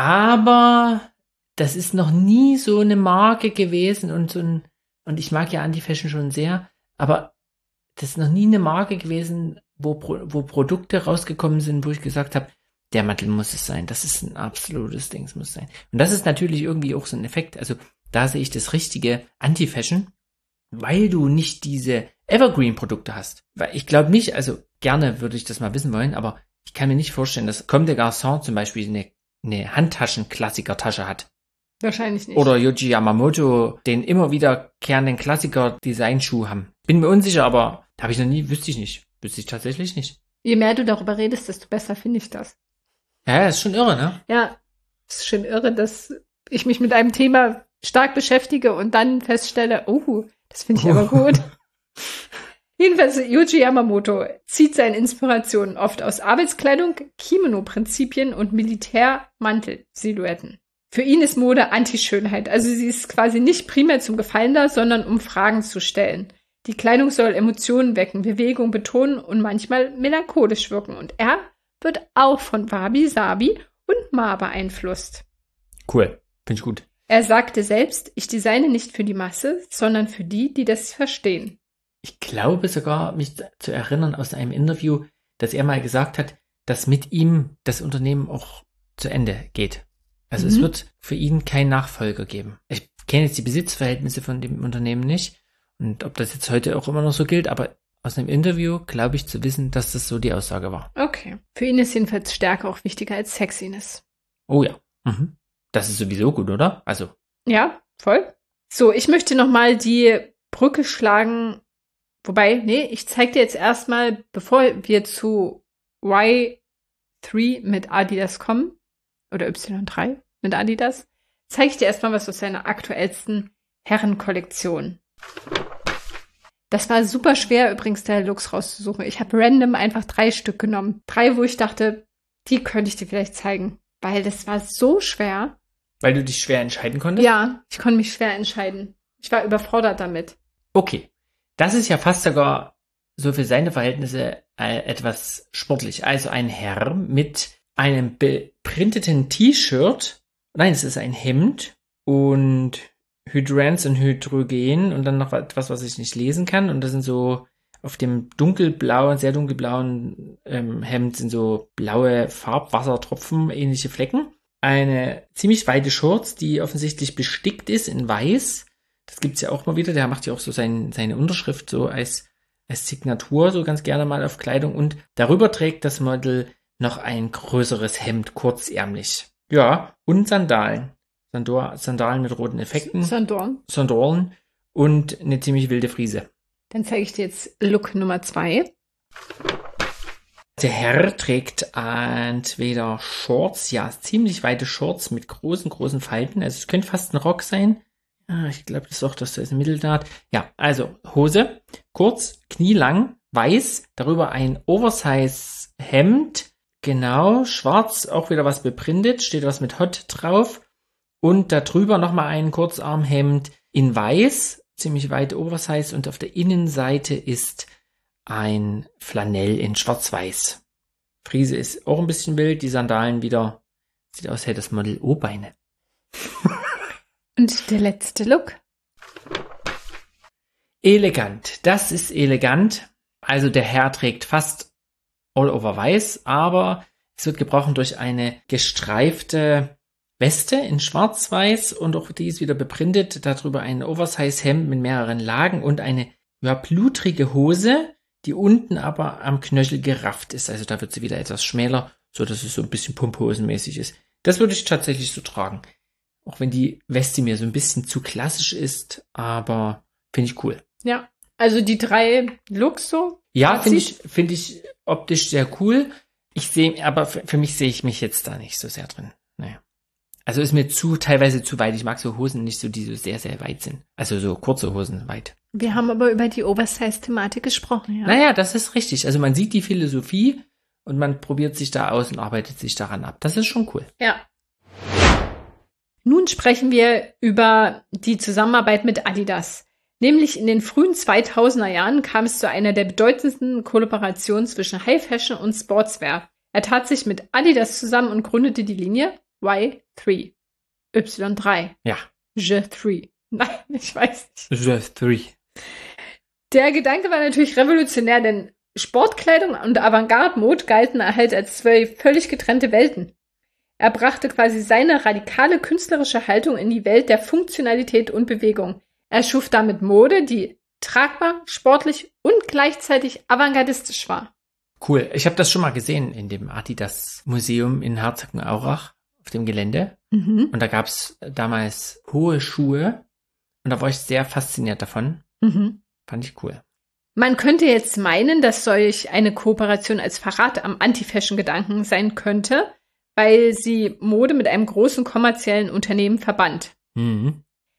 Aber das ist noch nie so eine Marke gewesen und ich mag ja Anti-Fashion schon sehr, aber das ist noch nie eine Marke gewesen, wo Produkte rausgekommen sind, wo ich gesagt habe, der Mantel muss es sein. Das ist ein absolutes Ding, es muss sein. Und das ist natürlich irgendwie auch so ein Effekt. Also da sehe ich das richtige Anti-Fashion, weil du nicht diese Evergreen-Produkte hast. Weil ich glaube nicht, also gerne würde ich das mal wissen wollen, aber ich kann mir nicht vorstellen, dass Comme des Garçons zum Beispiel eine Handtaschen-Klassiker-Tasche hat. Wahrscheinlich nicht. Oder Yohji Yamamoto den immer wiederkehrenden Klassiker-Designschuh haben. Bin mir unsicher, aber habe ich noch nie, wüsste ich tatsächlich nicht. Je mehr du darüber redest, desto besser finde ich das. Ja, ist schon irre, ne? Ja, ist schon irre, dass ich mich mit einem Thema stark beschäftige und dann feststelle, oh, das finde ich aber gut. Jedenfalls, Yohji Yamamoto zieht seine Inspirationen oft aus Arbeitskleidung, Kimono-Prinzipien und Militärmantel-Silhouetten. Für ihn ist Mode Anti-Schönheit, also sie ist quasi nicht primär zum Gefallen da, sondern um Fragen zu stellen. Die Kleidung soll Emotionen wecken, Bewegung betonen und manchmal melancholisch wirken. Und er wird auch von Wabi Sabi und Ma beeinflusst. Cool, finde ich gut. Er sagte selbst, ich designe nicht für die Masse, sondern für die, die das verstehen. Ich glaube sogar, mich zu erinnern aus einem Interview, dass er mal gesagt hat, dass mit ihm das Unternehmen auch zu Ende geht. Also es wird für ihn keinen Nachfolger geben. Ich kenne jetzt die Besitzverhältnisse von dem Unternehmen nicht und ob das jetzt heute auch immer noch so gilt, aber aus einem Interview glaube ich zu wissen, dass das so die Aussage war. Okay. Für ihn ist jedenfalls Stärke auch wichtiger als Sexiness. Oh ja. Mhm. Das ist sowieso gut, oder? Also. Ja, voll. So, ich möchte nochmal die Brücke schlagen. Wobei, nee, ich zeige dir jetzt erstmal, bevor wir zu Y3 mit Adidas kommen, oder Y3 mit Adidas, zeige ich dir erstmal was aus seiner aktuellsten Herrenkollektion. Das war super schwer, übrigens, der Looks rauszusuchen. Ich habe random einfach 3 Stück genommen. 3, wo ich dachte, die könnte ich dir vielleicht zeigen. Weil das war so schwer. Weil du dich schwer entscheiden konntest? Ja, ich konnte mich schwer entscheiden. Ich war überfordert damit. Okay. Das ist ja fast sogar so für seine Verhältnisse etwas sportlich. Also ein Herr mit einem beprinteten T-Shirt. Nein, es ist ein Hemd und Hydrans und Hydrogen und dann noch etwas, was ich nicht lesen kann. Und das sind so auf dem dunkelblauen, sehr dunkelblauen Hemd sind so blaue Farbwassertropfen, ähnliche Flecken. Eine ziemlich weite Shorts, die offensichtlich bestickt ist in weiß. Das gibt's ja auch mal wieder. Der macht ja auch so seine Unterschrift so als Signatur so ganz gerne mal auf Kleidung. Und darüber trägt das Model noch ein größeres Hemd, kurzärmlich. Ja, und Sandalen. Sandalen mit roten Effekten. Sandalen und eine ziemlich wilde Frise. Dann zeige ich dir jetzt Look Nummer 2. Der Herr trägt entweder Shorts, ja, ziemlich weite Shorts mit großen Falten. Also es könnte fast ein Rock sein. Ah, ich glaube, das ist auch das Mittelnaht. Ja, also Hose, kurz, knielang, weiß, darüber ein Oversize-Hemd, genau, schwarz, auch wieder was beprintet, steht was mit Hot drauf. Und darüber nochmal ein Kurzarmhemd in weiß, ziemlich weit Oversize und auf der Innenseite ist ein Flanell in schwarz-weiß. Frise ist auch ein bisschen wild, die Sandalen wieder, sieht aus, hätte das Model O-Beine. Und der letzte Look. Elegant, das ist elegant. Also der Herr trägt fast all over weiß, aber Es wird gebrochen durch eine gestreifte Weste in schwarz-weiß und auch die ist wieder beprintet. Darüber ein Oversize-Hemd mit mehreren Lagen und eine blutrige Hose, die unten aber am Knöchel gerafft ist. Also da wird sie wieder etwas schmäler, so dass es so ein bisschen pumphosenmäßig ist. Das würde ich tatsächlich so tragen. Auch wenn die Weste mir so ein bisschen zu klassisch ist, aber finde ich cool. Ja, also die 3 Looks so. Ja, finde ich optisch sehr cool. Aber für mich sehe ich mich jetzt da nicht so sehr drin. Naja. Also ist mir teilweise zu weit. Ich mag so Hosen nicht so, die so sehr, sehr weit sind. Also so kurze Hosen weit. Wir haben aber über die Oversize-Thematik gesprochen, ja. Naja, das ist richtig. Also man sieht die Philosophie und man probiert sich da aus und arbeitet sich daran ab. Das ist schon cool. Ja. Nun sprechen wir über die Zusammenarbeit mit Adidas. Nämlich in den frühen 2000er Jahren kam es zu einer der bedeutendsten Kollaborationen zwischen High Fashion und Sportswear. Er tat sich mit Adidas zusammen und gründete die Linie Y3. Y3. Ja. Je3. Nein, ich weiß nicht. Je3. Der Gedanke war natürlich revolutionär, denn Sportkleidung und Avantgarde-Mode galten halt als 2 völlig getrennte Welten. Er brachte quasi seine radikale künstlerische Haltung in die Welt der Funktionalität und Bewegung. Er schuf damit Mode, die tragbar, sportlich und gleichzeitig avantgardistisch war. Cool. Ich habe das schon mal gesehen in dem Adidas Museum in Herzogenaurach auf dem Gelände. Mhm. Und da gab es damals hohe Schuhe. Und da war ich sehr fasziniert davon. Mhm. Fand ich cool. Man könnte jetzt meinen, dass solch eine Kooperation als Verrat am Anti-Fashion-Gedanken sein könnte, weil sie Mode mit einem großen kommerziellen Unternehmen verband. Mhm.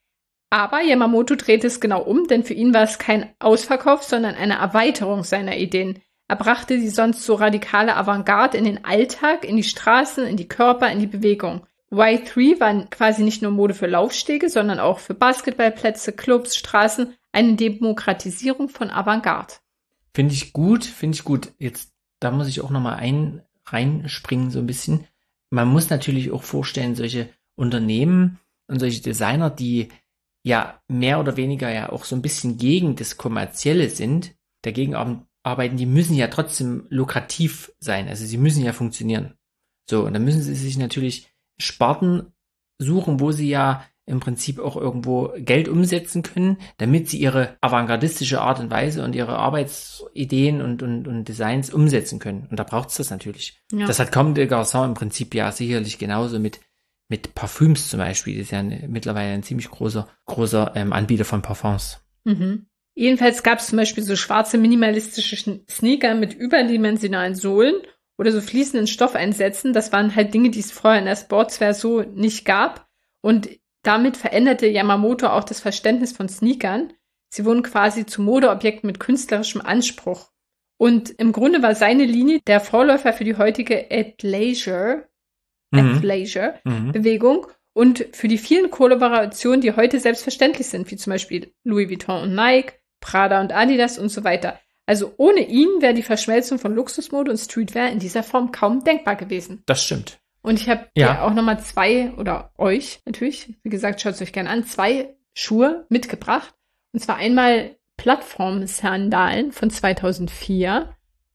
Aber Yamamoto drehte es genau um, denn für ihn war es kein Ausverkauf, sondern eine Erweiterung seiner Ideen. Er brachte die sonst so radikale Avantgarde in den Alltag, in die Straßen, in die Körper, in die Bewegung. Y3 war quasi nicht nur Mode für Laufstege, sondern auch für Basketballplätze, Clubs, Straßen, eine Demokratisierung von Avantgarde. Finde ich gut. Jetzt, da muss ich auch nochmal reinspringen so ein bisschen. Man muss natürlich auch vorstellen, solche Unternehmen und solche Designer, die ja mehr oder weniger ja auch so ein bisschen gegen das Kommerzielle sind, dagegen arbeiten, die müssen ja trotzdem lukrativ sein. Also sie müssen ja funktionieren. So, und dann müssen sie sich natürlich Sparten suchen, wo sie ja im Prinzip auch irgendwo Geld umsetzen können, damit sie ihre avantgardistische Art und Weise und ihre Arbeitsideen und Designs umsetzen können. Und da braucht es das natürlich. Ja. Das hat Comme des Garçons im Prinzip ja sicherlich genauso mit Parfüms zum Beispiel. Das ist ja mittlerweile ein ziemlich großer Anbieter von Parfums. Mhm. Jedenfalls gab es zum Beispiel so schwarze minimalistische Sneaker mit überdimensionalen Sohlen oder so fließenden Stoffeinsätzen. Das waren halt Dinge, die es vorher in der Sportswear so nicht gab. Und damit veränderte Yamamoto auch das Verständnis von Sneakern. Sie wurden quasi zu Modeobjekten mit künstlerischem Anspruch. Und im Grunde war seine Linie der Vorläufer für die heutige Athleisure-Bewegung und für die vielen Kollaborationen, die heute selbstverständlich sind, wie zum Beispiel Louis Vuitton und Nike, Prada und Adidas und so weiter. Also ohne ihn wäre die Verschmelzung von Luxusmode und Streetwear in dieser Form kaum denkbar gewesen. Das stimmt. Und ich habe dir auch nochmal 2, oder euch natürlich, wie gesagt, schaut es euch gerne an, 2 Schuhe mitgebracht. Und zwar einmal Plattform-Sandalen von 2004.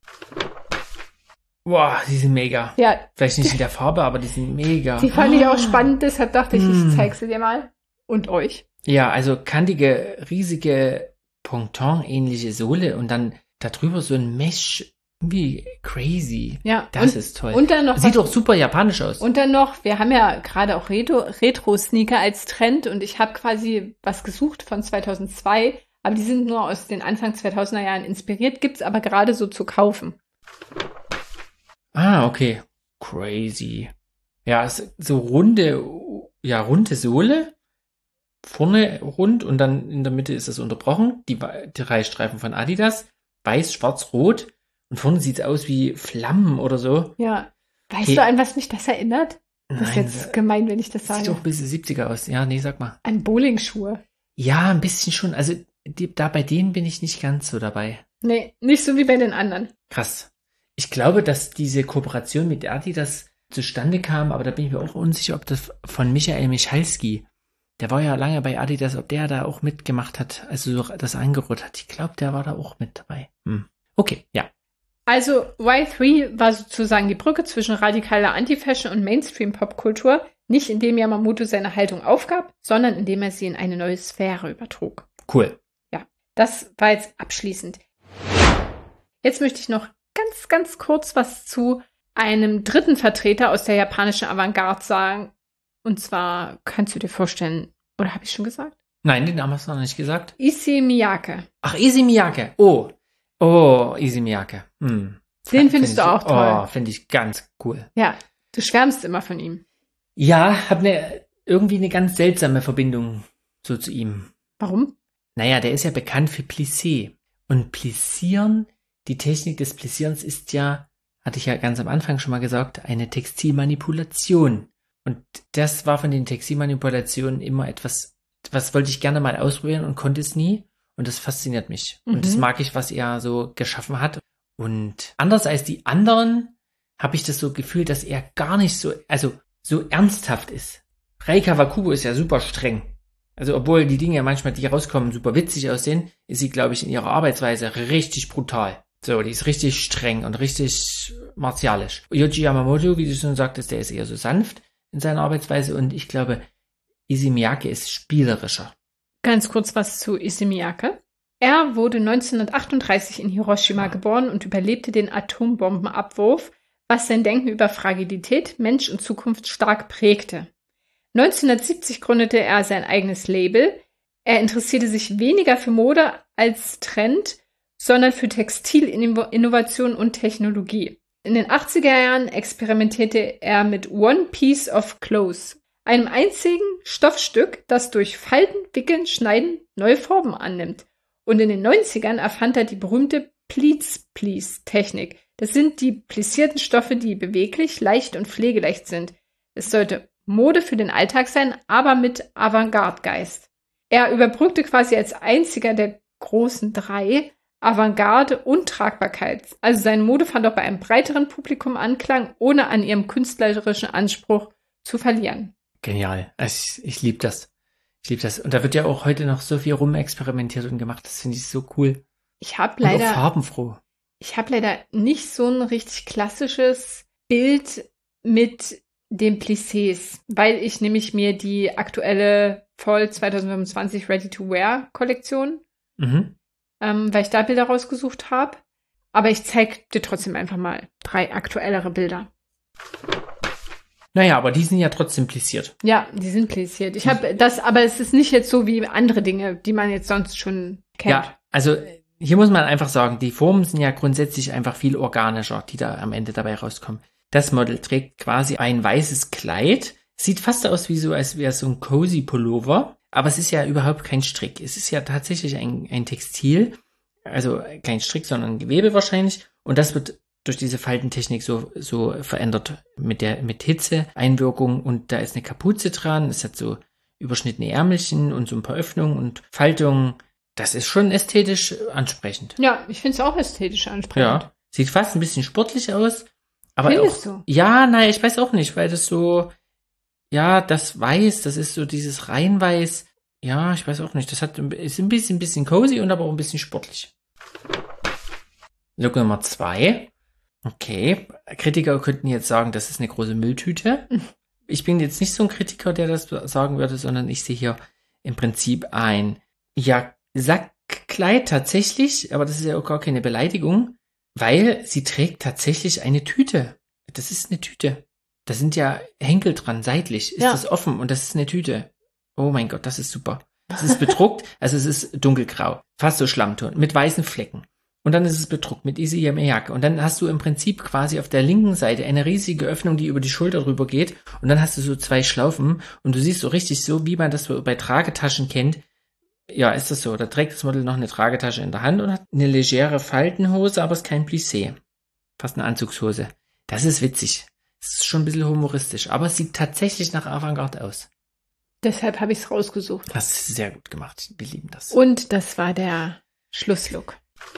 Boah, die sind mega. Ja. Vielleicht nicht in der Farbe, aber die sind mega. Die fand ich auch spannend, deshalb dachte ich, ich zeige sie dir mal. Und euch. Ja, also kantige, riesige Ponton-ähnliche Sohle und dann darüber so ein Mesh. Wie crazy. Ja. Das ist toll. Und dann noch sieht doch super japanisch aus. Und dann noch, wir haben ja gerade auch Retro-Sneaker als Trend und ich habe quasi was gesucht von 2002, aber die sind nur aus den Anfang 2000er Jahren inspiriert, gibt's aber gerade so zu kaufen. Ah, okay. Crazy. Ja, so runde Sohle. Vorne rund und dann in der Mitte ist das unterbrochen. Die 3 Streifen von Adidas. Weiß, schwarz, rot. Und vorne sieht es aus wie Flammen oder so. Ja. Weißt du, an was mich das erinnert? Das ist Nein, jetzt gemein, wenn ich das sage. Sieht doch ein bisschen 70er aus. Ja, nee, sag mal. An Bowlingschuhe. Ja, ein bisschen schon. Also bei denen bin ich nicht ganz so dabei. Nee, nicht so wie bei den anderen. Krass. Ich glaube, dass diese Kooperation mit Adidas zustande kam, aber da bin ich mir auch unsicher, ob das von Michael Michalski, der war ja lange bei Adidas, ob der da auch mitgemacht hat, also so das angerührt hat. Ich glaube, der war da auch mit dabei. Okay, ja. Also Y3 war sozusagen die Brücke zwischen radikaler Anti-Fashion und Mainstream-Popkultur, nicht indem Yamamoto seine Haltung aufgab, sondern indem er sie in eine neue Sphäre übertrug. Cool. Ja, das war jetzt abschließend. Jetzt möchte ich noch ganz, ganz kurz was zu einem dritten Vertreter aus der japanischen Avantgarde sagen. Und zwar, kannst du dir vorstellen, oder habe ich schon gesagt? Nein, den Namen hast du noch nicht gesagt. Issey Miyake. Ach, Issey Miyake. Oh, Issey Miyake. Den findest du auch toll. Oh, finde ich ganz cool. Ja, du schwärmst immer von ihm. Ja, habe irgendwie eine ganz seltsame Verbindung so zu ihm. Warum? Naja, der ist ja bekannt für Plissé. Und Plissieren, die Technik des Plissierens ist ja, hatte ich ja ganz am Anfang schon mal gesagt, eine Textilmanipulation. Und das war von den Textilmanipulationen immer etwas, was wollte ich gerne mal ausprobieren und konnte es nie. Und das fasziniert mich. Und das mag ich, was er so geschaffen hat. Und anders als die anderen habe ich das so gefühlt, dass er gar nicht so ernsthaft ist. Rei Kawakubo ist ja super streng. Also obwohl die Dinge manchmal, die rauskommen, super witzig aussehen, ist sie, glaube ich, in ihrer Arbeitsweise richtig brutal. So, die ist richtig streng und richtig martialisch. Yohji Yamamoto, wie du schon sagtest, der ist eher so sanft in seiner Arbeitsweise und ich glaube, Issey Miyake ist spielerischer. Ganz kurz was zu Issey Miyake. Er wurde 1938 in Hiroshima geboren und überlebte den Atombombenabwurf, was sein Denken über Fragilität, Mensch und Zukunft stark prägte. 1970 gründete er sein eigenes Label. Er interessierte sich weniger für Mode als Trend, sondern für Textilinnovation und Technologie. In den 80er Jahren experimentierte er mit One Piece of Clothes, einem einzigen Stoffstück, das durch Falten, Wickeln, Schneiden neue Formen annimmt. Und in den 90ern erfand er die berühmte Pleats-Please-Technik. Das sind die plissierten Stoffe, die beweglich, leicht und pflegeleicht sind. Es sollte Mode für den Alltag sein, aber mit Avantgarde-Geist. Er überbrückte quasi als einziger der großen drei Avantgarde und Tragbarkeit. Also seine Mode fand auch bei einem breiteren Publikum Anklang, ohne an ihrem künstlerischen Anspruch zu verlieren. Genial. Ich liebe das. Ich liebe das. Und da wird ja auch heute noch so viel rumexperimentiert und gemacht. Das finde ich so cool. Ich habe leider farbenfroh. Ich habe leider nicht so ein richtig klassisches Bild mit den Plissés, weil ich nämlich mir die aktuelle Fall 2025 Ready-to-Wear-Kollektion, weil ich da Bilder rausgesucht habe. Aber ich zeige dir trotzdem einfach mal 3 aktuellere Bilder. Naja, aber die sind ja trotzdem plissiert. Ja, die sind plissiert. Ich habe das, aber es ist nicht jetzt so wie andere Dinge, die man jetzt sonst schon kennt. Ja, also hier muss man einfach sagen, die Formen sind ja grundsätzlich einfach viel organischer, die da am Ende dabei rauskommen. Das Model trägt quasi ein weißes Kleid, sieht fast aus wie so, als wäre es so ein cozy Pullover, aber es ist ja überhaupt kein Strick. Es ist ja tatsächlich ein Textil, also kein Strick, sondern Gewebe wahrscheinlich, und das wird durch diese Faltentechnik so verändert mit Hitze, Einwirkung, und da ist eine Kapuze dran, es hat so überschnittene Ärmelchen und so ein paar Öffnungen und Faltungen. Das ist schon ästhetisch ansprechend. Ja, ich finde es auch ästhetisch ansprechend. Ja, sieht fast ein bisschen sportlich aus. Aber findest auch, du? Ja, nein, ich weiß auch nicht, weil das so, ja, das Weiß, das ist so dieses Reinweiß. Ja, ich weiß auch nicht, ist ein bisschen cozy und aber auch ein bisschen sportlich. Look Nummer 2. Okay, Kritiker könnten jetzt sagen, das ist eine große Mülltüte. Ich bin jetzt nicht so ein Kritiker, der das sagen würde, sondern ich sehe hier im Prinzip ein, ja, Sackkleid tatsächlich, aber das ist ja auch gar keine Beleidigung, weil sie trägt tatsächlich eine Tüte. Das ist eine Tüte. Da sind ja Henkel dran, seitlich ist das offen und das ist eine Tüte. Oh mein Gott, das ist super. Es ist bedruckt, also es ist dunkelgrau, fast so Schlammton, mit weißen Flecken. Und dann ist es bedruckt mit Issey Miyake. Und dann hast du im Prinzip quasi auf der linken Seite eine riesige Öffnung, die über die Schulter drüber geht. Und dann hast du so 2 Schlaufen und du siehst so richtig so, wie man das so bei Tragetaschen kennt. Ja, ist das so. Da trägt das Model noch eine Tragetasche in der Hand und hat eine legere Faltenhose, aber es ist kein Plissé. Fast eine Anzugshose. Das ist witzig. Das ist schon ein bisschen humoristisch, aber es sieht tatsächlich nach Avantgarde aus. Deshalb habe ich es rausgesucht. Das ist sehr gut gemacht. Wir lieben das. Und das war der Schlusslook.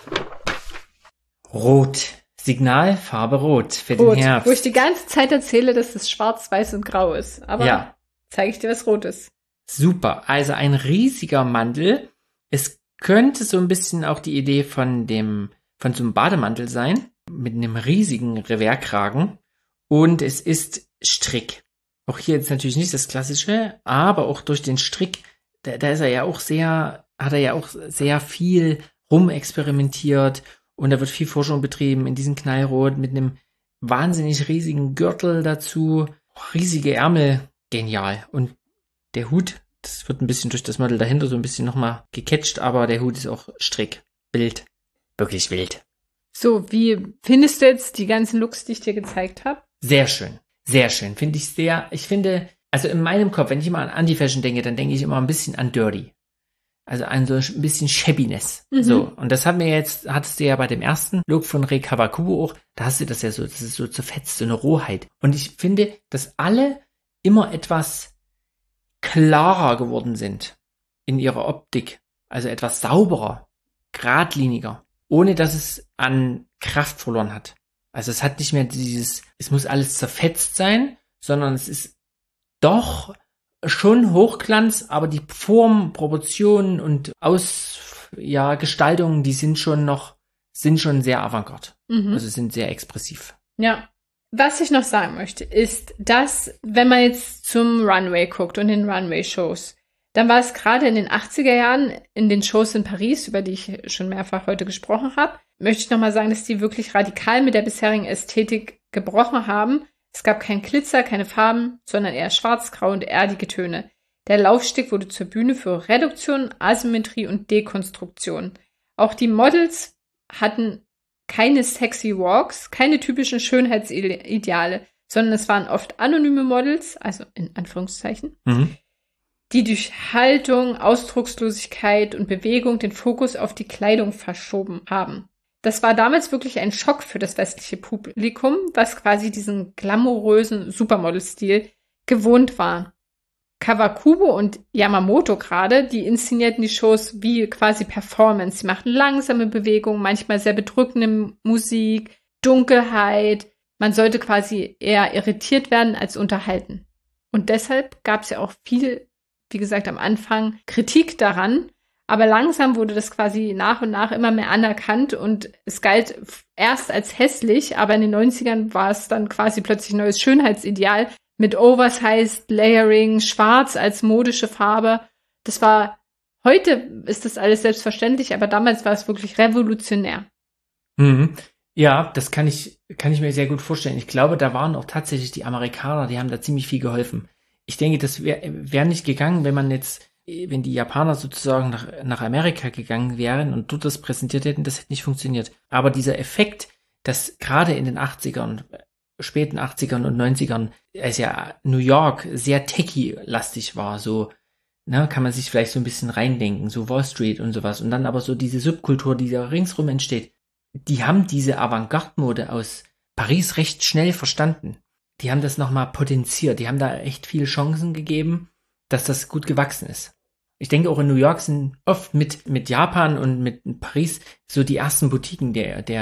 Rot. Signalfarbe Rot für den Herbst. Wo ich die ganze Zeit erzähle, dass es schwarz, weiß und grau ist. Aber zeige ich dir, was rot ist. Super. Also ein riesiger Mantel. Es könnte so ein bisschen auch die Idee von so einem Bademantel sein. mit einem riesigen Revers-Kragen und es ist Strick. Auch hier jetzt natürlich nicht das Klassische, aber auch durch den Strick, da ist er ja auch hat er ja auch sehr viel rumexperimentiert und da wird viel Forschung betrieben in diesem Knallrot mit einem wahnsinnig riesigen Gürtel dazu, riesige Ärmel, genial. Und der Hut, das wird ein bisschen durch das Model dahinter so ein bisschen nochmal gecatcht, aber der Hut ist auch Strick, wild, wirklich wild. So, wie findest du jetzt die ganzen Looks, die ich dir gezeigt habe? Sehr schön, finde ich sehr. Ich finde, also in meinem Kopf, wenn ich immer an Anti-Fashion denke, dann denke ich immer ein bisschen an Dirty. Also an so ein bisschen Shabbiness. So. Und das hattest du ja bei dem ersten Look von Rei Kawakubo auch, da hast du das ja so, das ist so zerfetzt, so eine Rohheit. Und ich finde, dass alle immer etwas klarer geworden sind in ihrer Optik. Also etwas sauberer, geradliniger, ohne dass es an Kraft verloren hat. Also es hat nicht mehr es muss alles zerfetzt sein, sondern es ist doch schon Hochglanz, aber die Form, Proportionen und Gestaltungen, die sind schon sehr avantgarde. Also sind sehr expressiv. Ja. Was ich noch sagen möchte, ist, dass, wenn man jetzt zum Runway guckt und den Runway-Shows, dann war es gerade in den 80er Jahren in den Shows in Paris, über die ich schon mehrfach heute gesprochen habe, möchte ich nochmal sagen, dass die wirklich radikal mit der bisherigen Ästhetik gebrochen haben. Es gab keinen Glitzer, keine Farben, sondern eher schwarz-grau und erdige Töne. Der Laufsteg wurde zur Bühne für Reduktion, Asymmetrie und Dekonstruktion. Auch die Models hatten keine sexy Walks, keine typischen Schönheitsideale, sondern es waren oft anonyme Models, also in Anführungszeichen, die durch Haltung, Ausdruckslosigkeit und Bewegung den Fokus auf die Kleidung verschoben haben. Das war damals wirklich ein Schock für das westliche Publikum, was quasi diesen glamourösen Supermodel-Stil gewohnt war. Kawakubo und Yamamoto gerade, die inszenierten die Shows wie quasi Performance. Sie machten langsame Bewegungen, manchmal sehr bedrückende Musik, Dunkelheit. Man sollte quasi eher irritiert werden als unterhalten. Und deshalb gab es ja auch viel, wie gesagt, am Anfang Kritik daran. Aber langsam wurde das quasi nach und nach immer mehr anerkannt und es galt erst als hässlich, aber in den 90ern war es dann quasi plötzlich ein neues Schönheitsideal mit Oversized, Layering, Schwarz als modische Farbe. Heute ist das alles selbstverständlich, aber damals war es wirklich revolutionär. Ja, das kann ich mir sehr gut vorstellen. Ich glaube, da waren auch tatsächlich die Amerikaner, die haben da ziemlich viel geholfen. Ich denke, das wäre nicht gegangen, wenn die Japaner sozusagen nach Amerika gegangen wären und dort das präsentiert hätten, das hätte nicht funktioniert. Aber dieser Effekt, dass gerade in den 80ern, späten 80ern und 90ern, als ja New York sehr techie-lastig war, so, ne, kann man sich vielleicht so ein bisschen reindenken, so Wall Street und sowas. Und dann aber so diese Subkultur, die da ringsrum entsteht, die haben diese Avantgarde-Mode aus Paris recht schnell verstanden. Die haben das nochmal potenziert. Die haben da echt viele Chancen gegeben, dass das gut gewachsen ist. Ich denke, auch in New York sind oft mit Japan und mit Paris so die ersten Boutiquen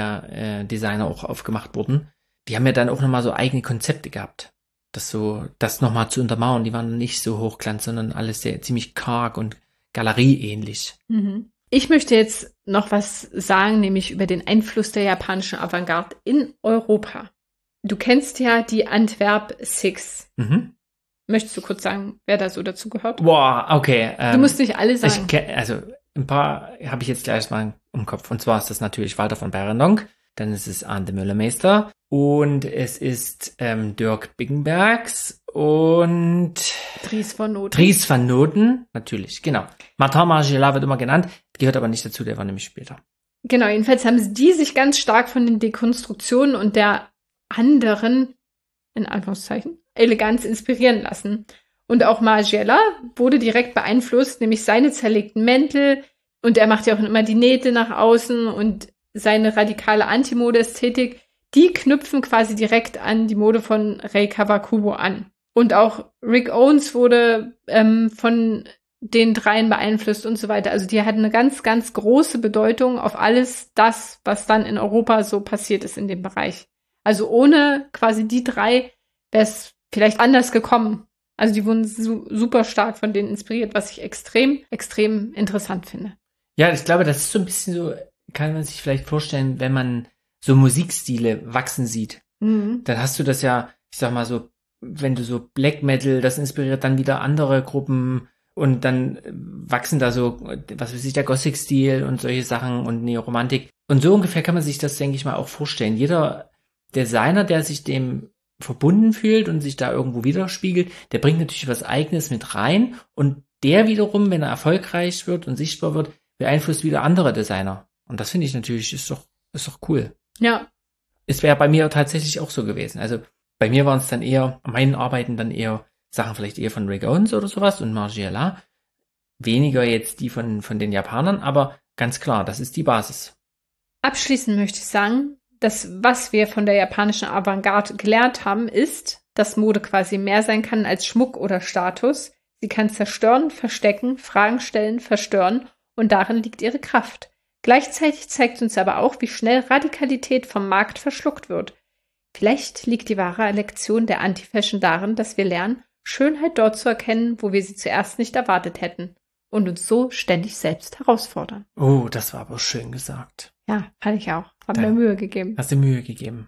der Designer auch aufgemacht wurden. Die haben ja dann auch nochmal so eigene Konzepte gehabt. Das nochmal zu untermauern. Die waren nicht so hochglanz, sondern alles ziemlich karg und galerieähnlich. Ich möchte jetzt noch was sagen, nämlich über den Einfluss der japanischen Avantgarde in Europa. Du kennst ja die Antwerp Six. Möchtest du kurz sagen, wer da so dazu gehört? Boah, okay. Du musst nicht alle sagen. Ein paar habe ich jetzt gleich mal im Kopf. Und zwar ist das natürlich Walter von Beirendonck, dann ist es Arndt de Meulemeester und es ist Dirk Biggenbergs und Dries van Noten, natürlich, genau. Martin Margiela wird immer genannt, gehört aber nicht dazu, der war nämlich später. Genau, jedenfalls haben die sich ganz stark von den Dekonstruktionen und der anderen, in Anführungszeichen, Eleganz inspirieren lassen. Und auch Margiela wurde direkt beeinflusst, nämlich seine zerlegten Mäntel und er macht ja auch immer die Nähte nach außen und seine radikale Anti-Mode-Ästhetik, die knüpfen quasi direkt an die Mode von Rei Kawakubo an. Und auch Rick Owens wurde von den dreien beeinflusst und so weiter. Also die hatten eine ganz, ganz große Bedeutung auf alles das, was dann in Europa so passiert ist in dem Bereich. Also ohne quasi die drei wäre es vielleicht anders gekommen. Also die wurden super stark von denen inspiriert, was ich extrem, extrem interessant finde. Ja, ich glaube, das ist so ein bisschen so, kann man sich vielleicht vorstellen, wenn man so Musikstile wachsen sieht. Mhm. Dann hast du das ja, ich sag mal so, wenn du so Black Metal, das inspiriert dann wieder andere Gruppen und dann wachsen da so, was weiß ich, der Gothic-Stil und solche Sachen und Neoromantik. Und so ungefähr kann man sich das, denke ich mal, auch vorstellen. Jeder Designer, der sich dem verbunden fühlt und sich da irgendwo widerspiegelt, der bringt natürlich was Eigenes mit rein und der wiederum, wenn er erfolgreich wird und sichtbar wird, beeinflusst wieder andere Designer. Und das finde ich natürlich, ist doch cool. Ja. Es wäre bei mir tatsächlich auch so gewesen. Also bei mir waren es dann eher, meinen Arbeiten dann eher Sachen vielleicht eher von Rick Owens oder sowas und Margiela. Weniger jetzt die von den Japanern, aber ganz klar, das ist die Basis. Abschließend möchte ich sagen, dass was wir von der japanischen Avantgarde gelernt haben, ist, dass Mode quasi mehr sein kann als Schmuck oder Status. Sie kann zerstören, verstecken, Fragen stellen, verstören und darin liegt ihre Kraft. Gleichzeitig zeigt uns aber auch, wie schnell Radikalität vom Markt verschluckt wird. Vielleicht liegt die wahre Lektion der Anti-Fashion darin, dass wir lernen, Schönheit dort zu erkennen, wo wir sie zuerst nicht erwartet hätten und uns so ständig selbst herausfordern. Oh, das war aber schön gesagt. Ja, fand ich auch. Hab mir Mühe gegeben. Hast du Mühe gegeben.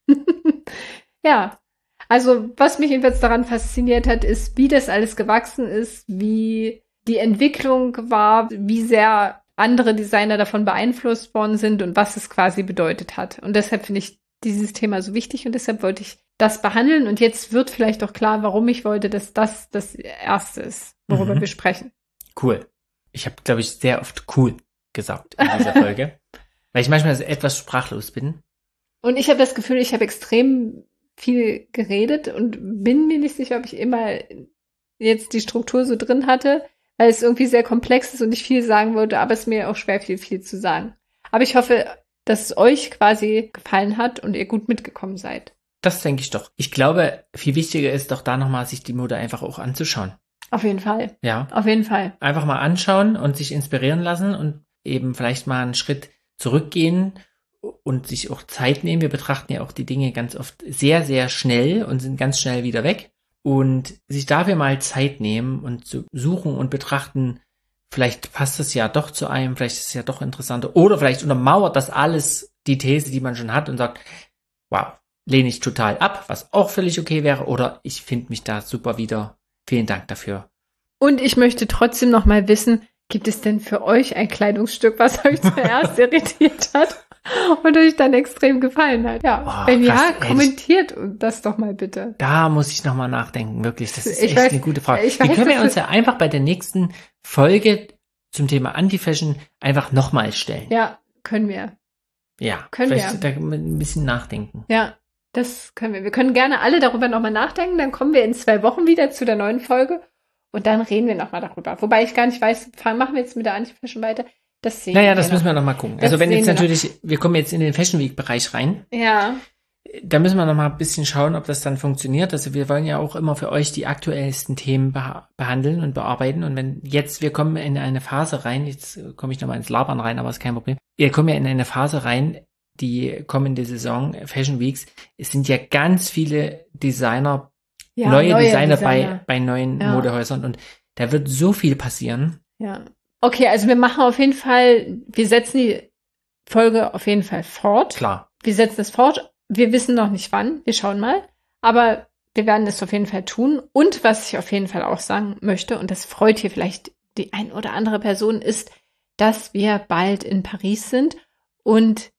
Ja, also was mich jedenfalls daran fasziniert hat, ist, wie das alles gewachsen ist, wie die Entwicklung war, wie sehr andere Designer davon beeinflusst worden sind und was es quasi bedeutet hat. Und deshalb finde ich dieses Thema so wichtig und deshalb wollte ich das behandeln. Und jetzt wird vielleicht auch klar, warum ich wollte, dass das Erste ist, worüber wir sprechen. Cool. Ich habe, glaube ich, sehr oft cool gesagt in dieser Folge, weil ich manchmal etwas sprachlos bin. Und ich habe das Gefühl, ich habe extrem viel geredet und bin mir nicht sicher, ob ich immer jetzt die Struktur so drin hatte, weil es irgendwie sehr komplex ist und ich viel sagen wollte, aber es mir auch schwer viel zu sagen. Aber ich hoffe, dass es euch quasi gefallen hat und ihr gut mitgekommen seid. Das denke ich doch. Ich glaube, viel wichtiger ist doch da nochmal, sich die Mode einfach auch anzuschauen. Auf jeden Fall. Ja. Auf jeden Fall. Einfach mal anschauen und sich inspirieren lassen und eben vielleicht mal einen Schritt zurückgehen und sich auch Zeit nehmen. Wir betrachten ja auch die Dinge ganz oft sehr, sehr schnell und sind ganz schnell wieder weg. Und sich dafür mal Zeit nehmen und zu suchen und betrachten, vielleicht passt es ja doch zu einem, vielleicht ist es ja doch interessanter. Oder vielleicht untermauert das alles die These, die man schon hat und sagt, wow, lehne ich total ab, was auch völlig okay wäre. Oder ich finde mich da super wieder. Vielen Dank dafür. Und ich möchte trotzdem noch mal wissen, gibt es denn für euch ein Kleidungsstück, was euch zuerst irritiert hat und euch dann extrem gefallen hat? Ja, wenn ja, kommentiert das doch mal bitte. Da muss ich noch mal nachdenken, wirklich. Das ist echt eine gute Frage. Die können wir uns ja einfach bei der nächsten Folge zum Thema Anti-Fashion einfach noch mal stellen. Ja, können wir. Ja, können wir. Da ein bisschen nachdenken. Ja, das können wir. Wir können gerne alle darüber noch mal nachdenken. Dann kommen wir in 2 Wochen wieder zu der neuen Folge. Und dann reden wir noch mal darüber. Wobei ich gar nicht weiß, machen wir jetzt mit der Anti-Fashion weiter? Das sehen naja, wir das noch. müssen wir noch mal gucken. Also wenn jetzt natürlich, wir kommen jetzt in den Fashion Week Bereich rein. Ja. Da müssen wir noch mal ein bisschen schauen, ob das dann funktioniert. Also wir wollen ja auch immer für euch die aktuellsten Themen behandeln und bearbeiten. Und wenn jetzt, wir kommen in eine Phase rein, jetzt komme ich noch mal ins Labern rein, aber ist kein Problem. Wir kommen ja in eine Phase rein, die kommende Saison, Fashion Weeks. Es sind ja ganz viele Designer, neue Designer bei neuen Modehäusern und da wird so viel passieren. Ja. Okay, also wir machen auf jeden Fall, wir setzen die Folge auf jeden Fall fort. Klar. Wir setzen es fort. Wir wissen noch nicht wann. Wir schauen mal. Aber wir werden es auf jeden Fall tun. Und was ich auf jeden Fall auch sagen möchte, und das freut hier vielleicht die ein oder andere Person, ist, dass wir bald in Paris sind. Und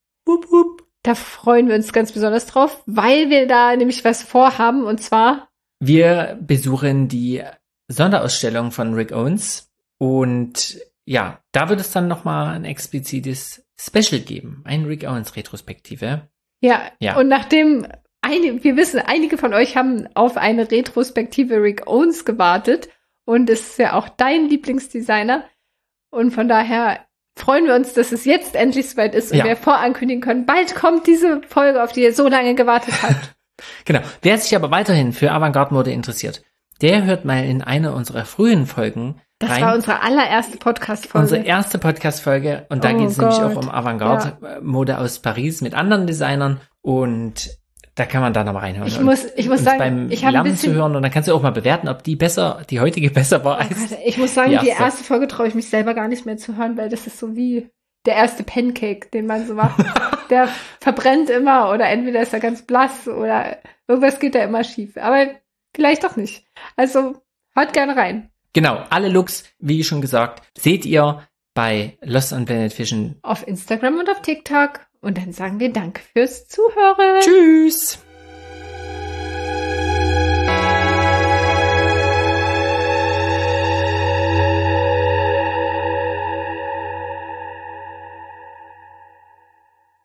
da freuen wir uns ganz besonders drauf, weil wir da nämlich was vorhaben. Und zwar wir besuchen die Sonderausstellung von Rick Owens und ja, da wird es dann nochmal ein explizites Special geben, ein Rick Owens Retrospektive. Ja, und nachdem wir wissen, einige von euch haben auf eine Retrospektive Rick Owens gewartet und es ist ja auch dein Lieblingsdesigner und von daher freuen wir uns, dass es jetzt endlich soweit ist und wir vorankündigen können, bald kommt diese Folge, auf die ihr so lange gewartet habt. Genau. Wer sich aber weiterhin für Avantgarde-Mode interessiert, der hört mal in eine unserer frühen Folgen rein. Das war unsere allererste Podcast-Folge. Unsere erste Podcast-Folge. Und da geht es nämlich auch um Avantgarde-Mode aus Paris mit anderen Designern. Und da kann man da noch mal reinhören. Ich muss sagen, beim Lernen zu hören. Und dann kannst du auch mal bewerten, ob die heutige besser war als ich muss sagen, die erste Folge traue ich mich selber gar nicht mehr zu hören, weil das ist so wie der erste Pancake, den man so macht. Der verbrennt immer oder entweder ist er ganz blass oder irgendwas geht da immer schief. Aber vielleicht doch nicht. Also haut gerne rein. Genau, alle Looks, wie schon gesagt, seht ihr bei Lost on Planet Fischen auf Instagram und auf TikTok. Und dann sagen wir Danke fürs Zuhören. Tschüss!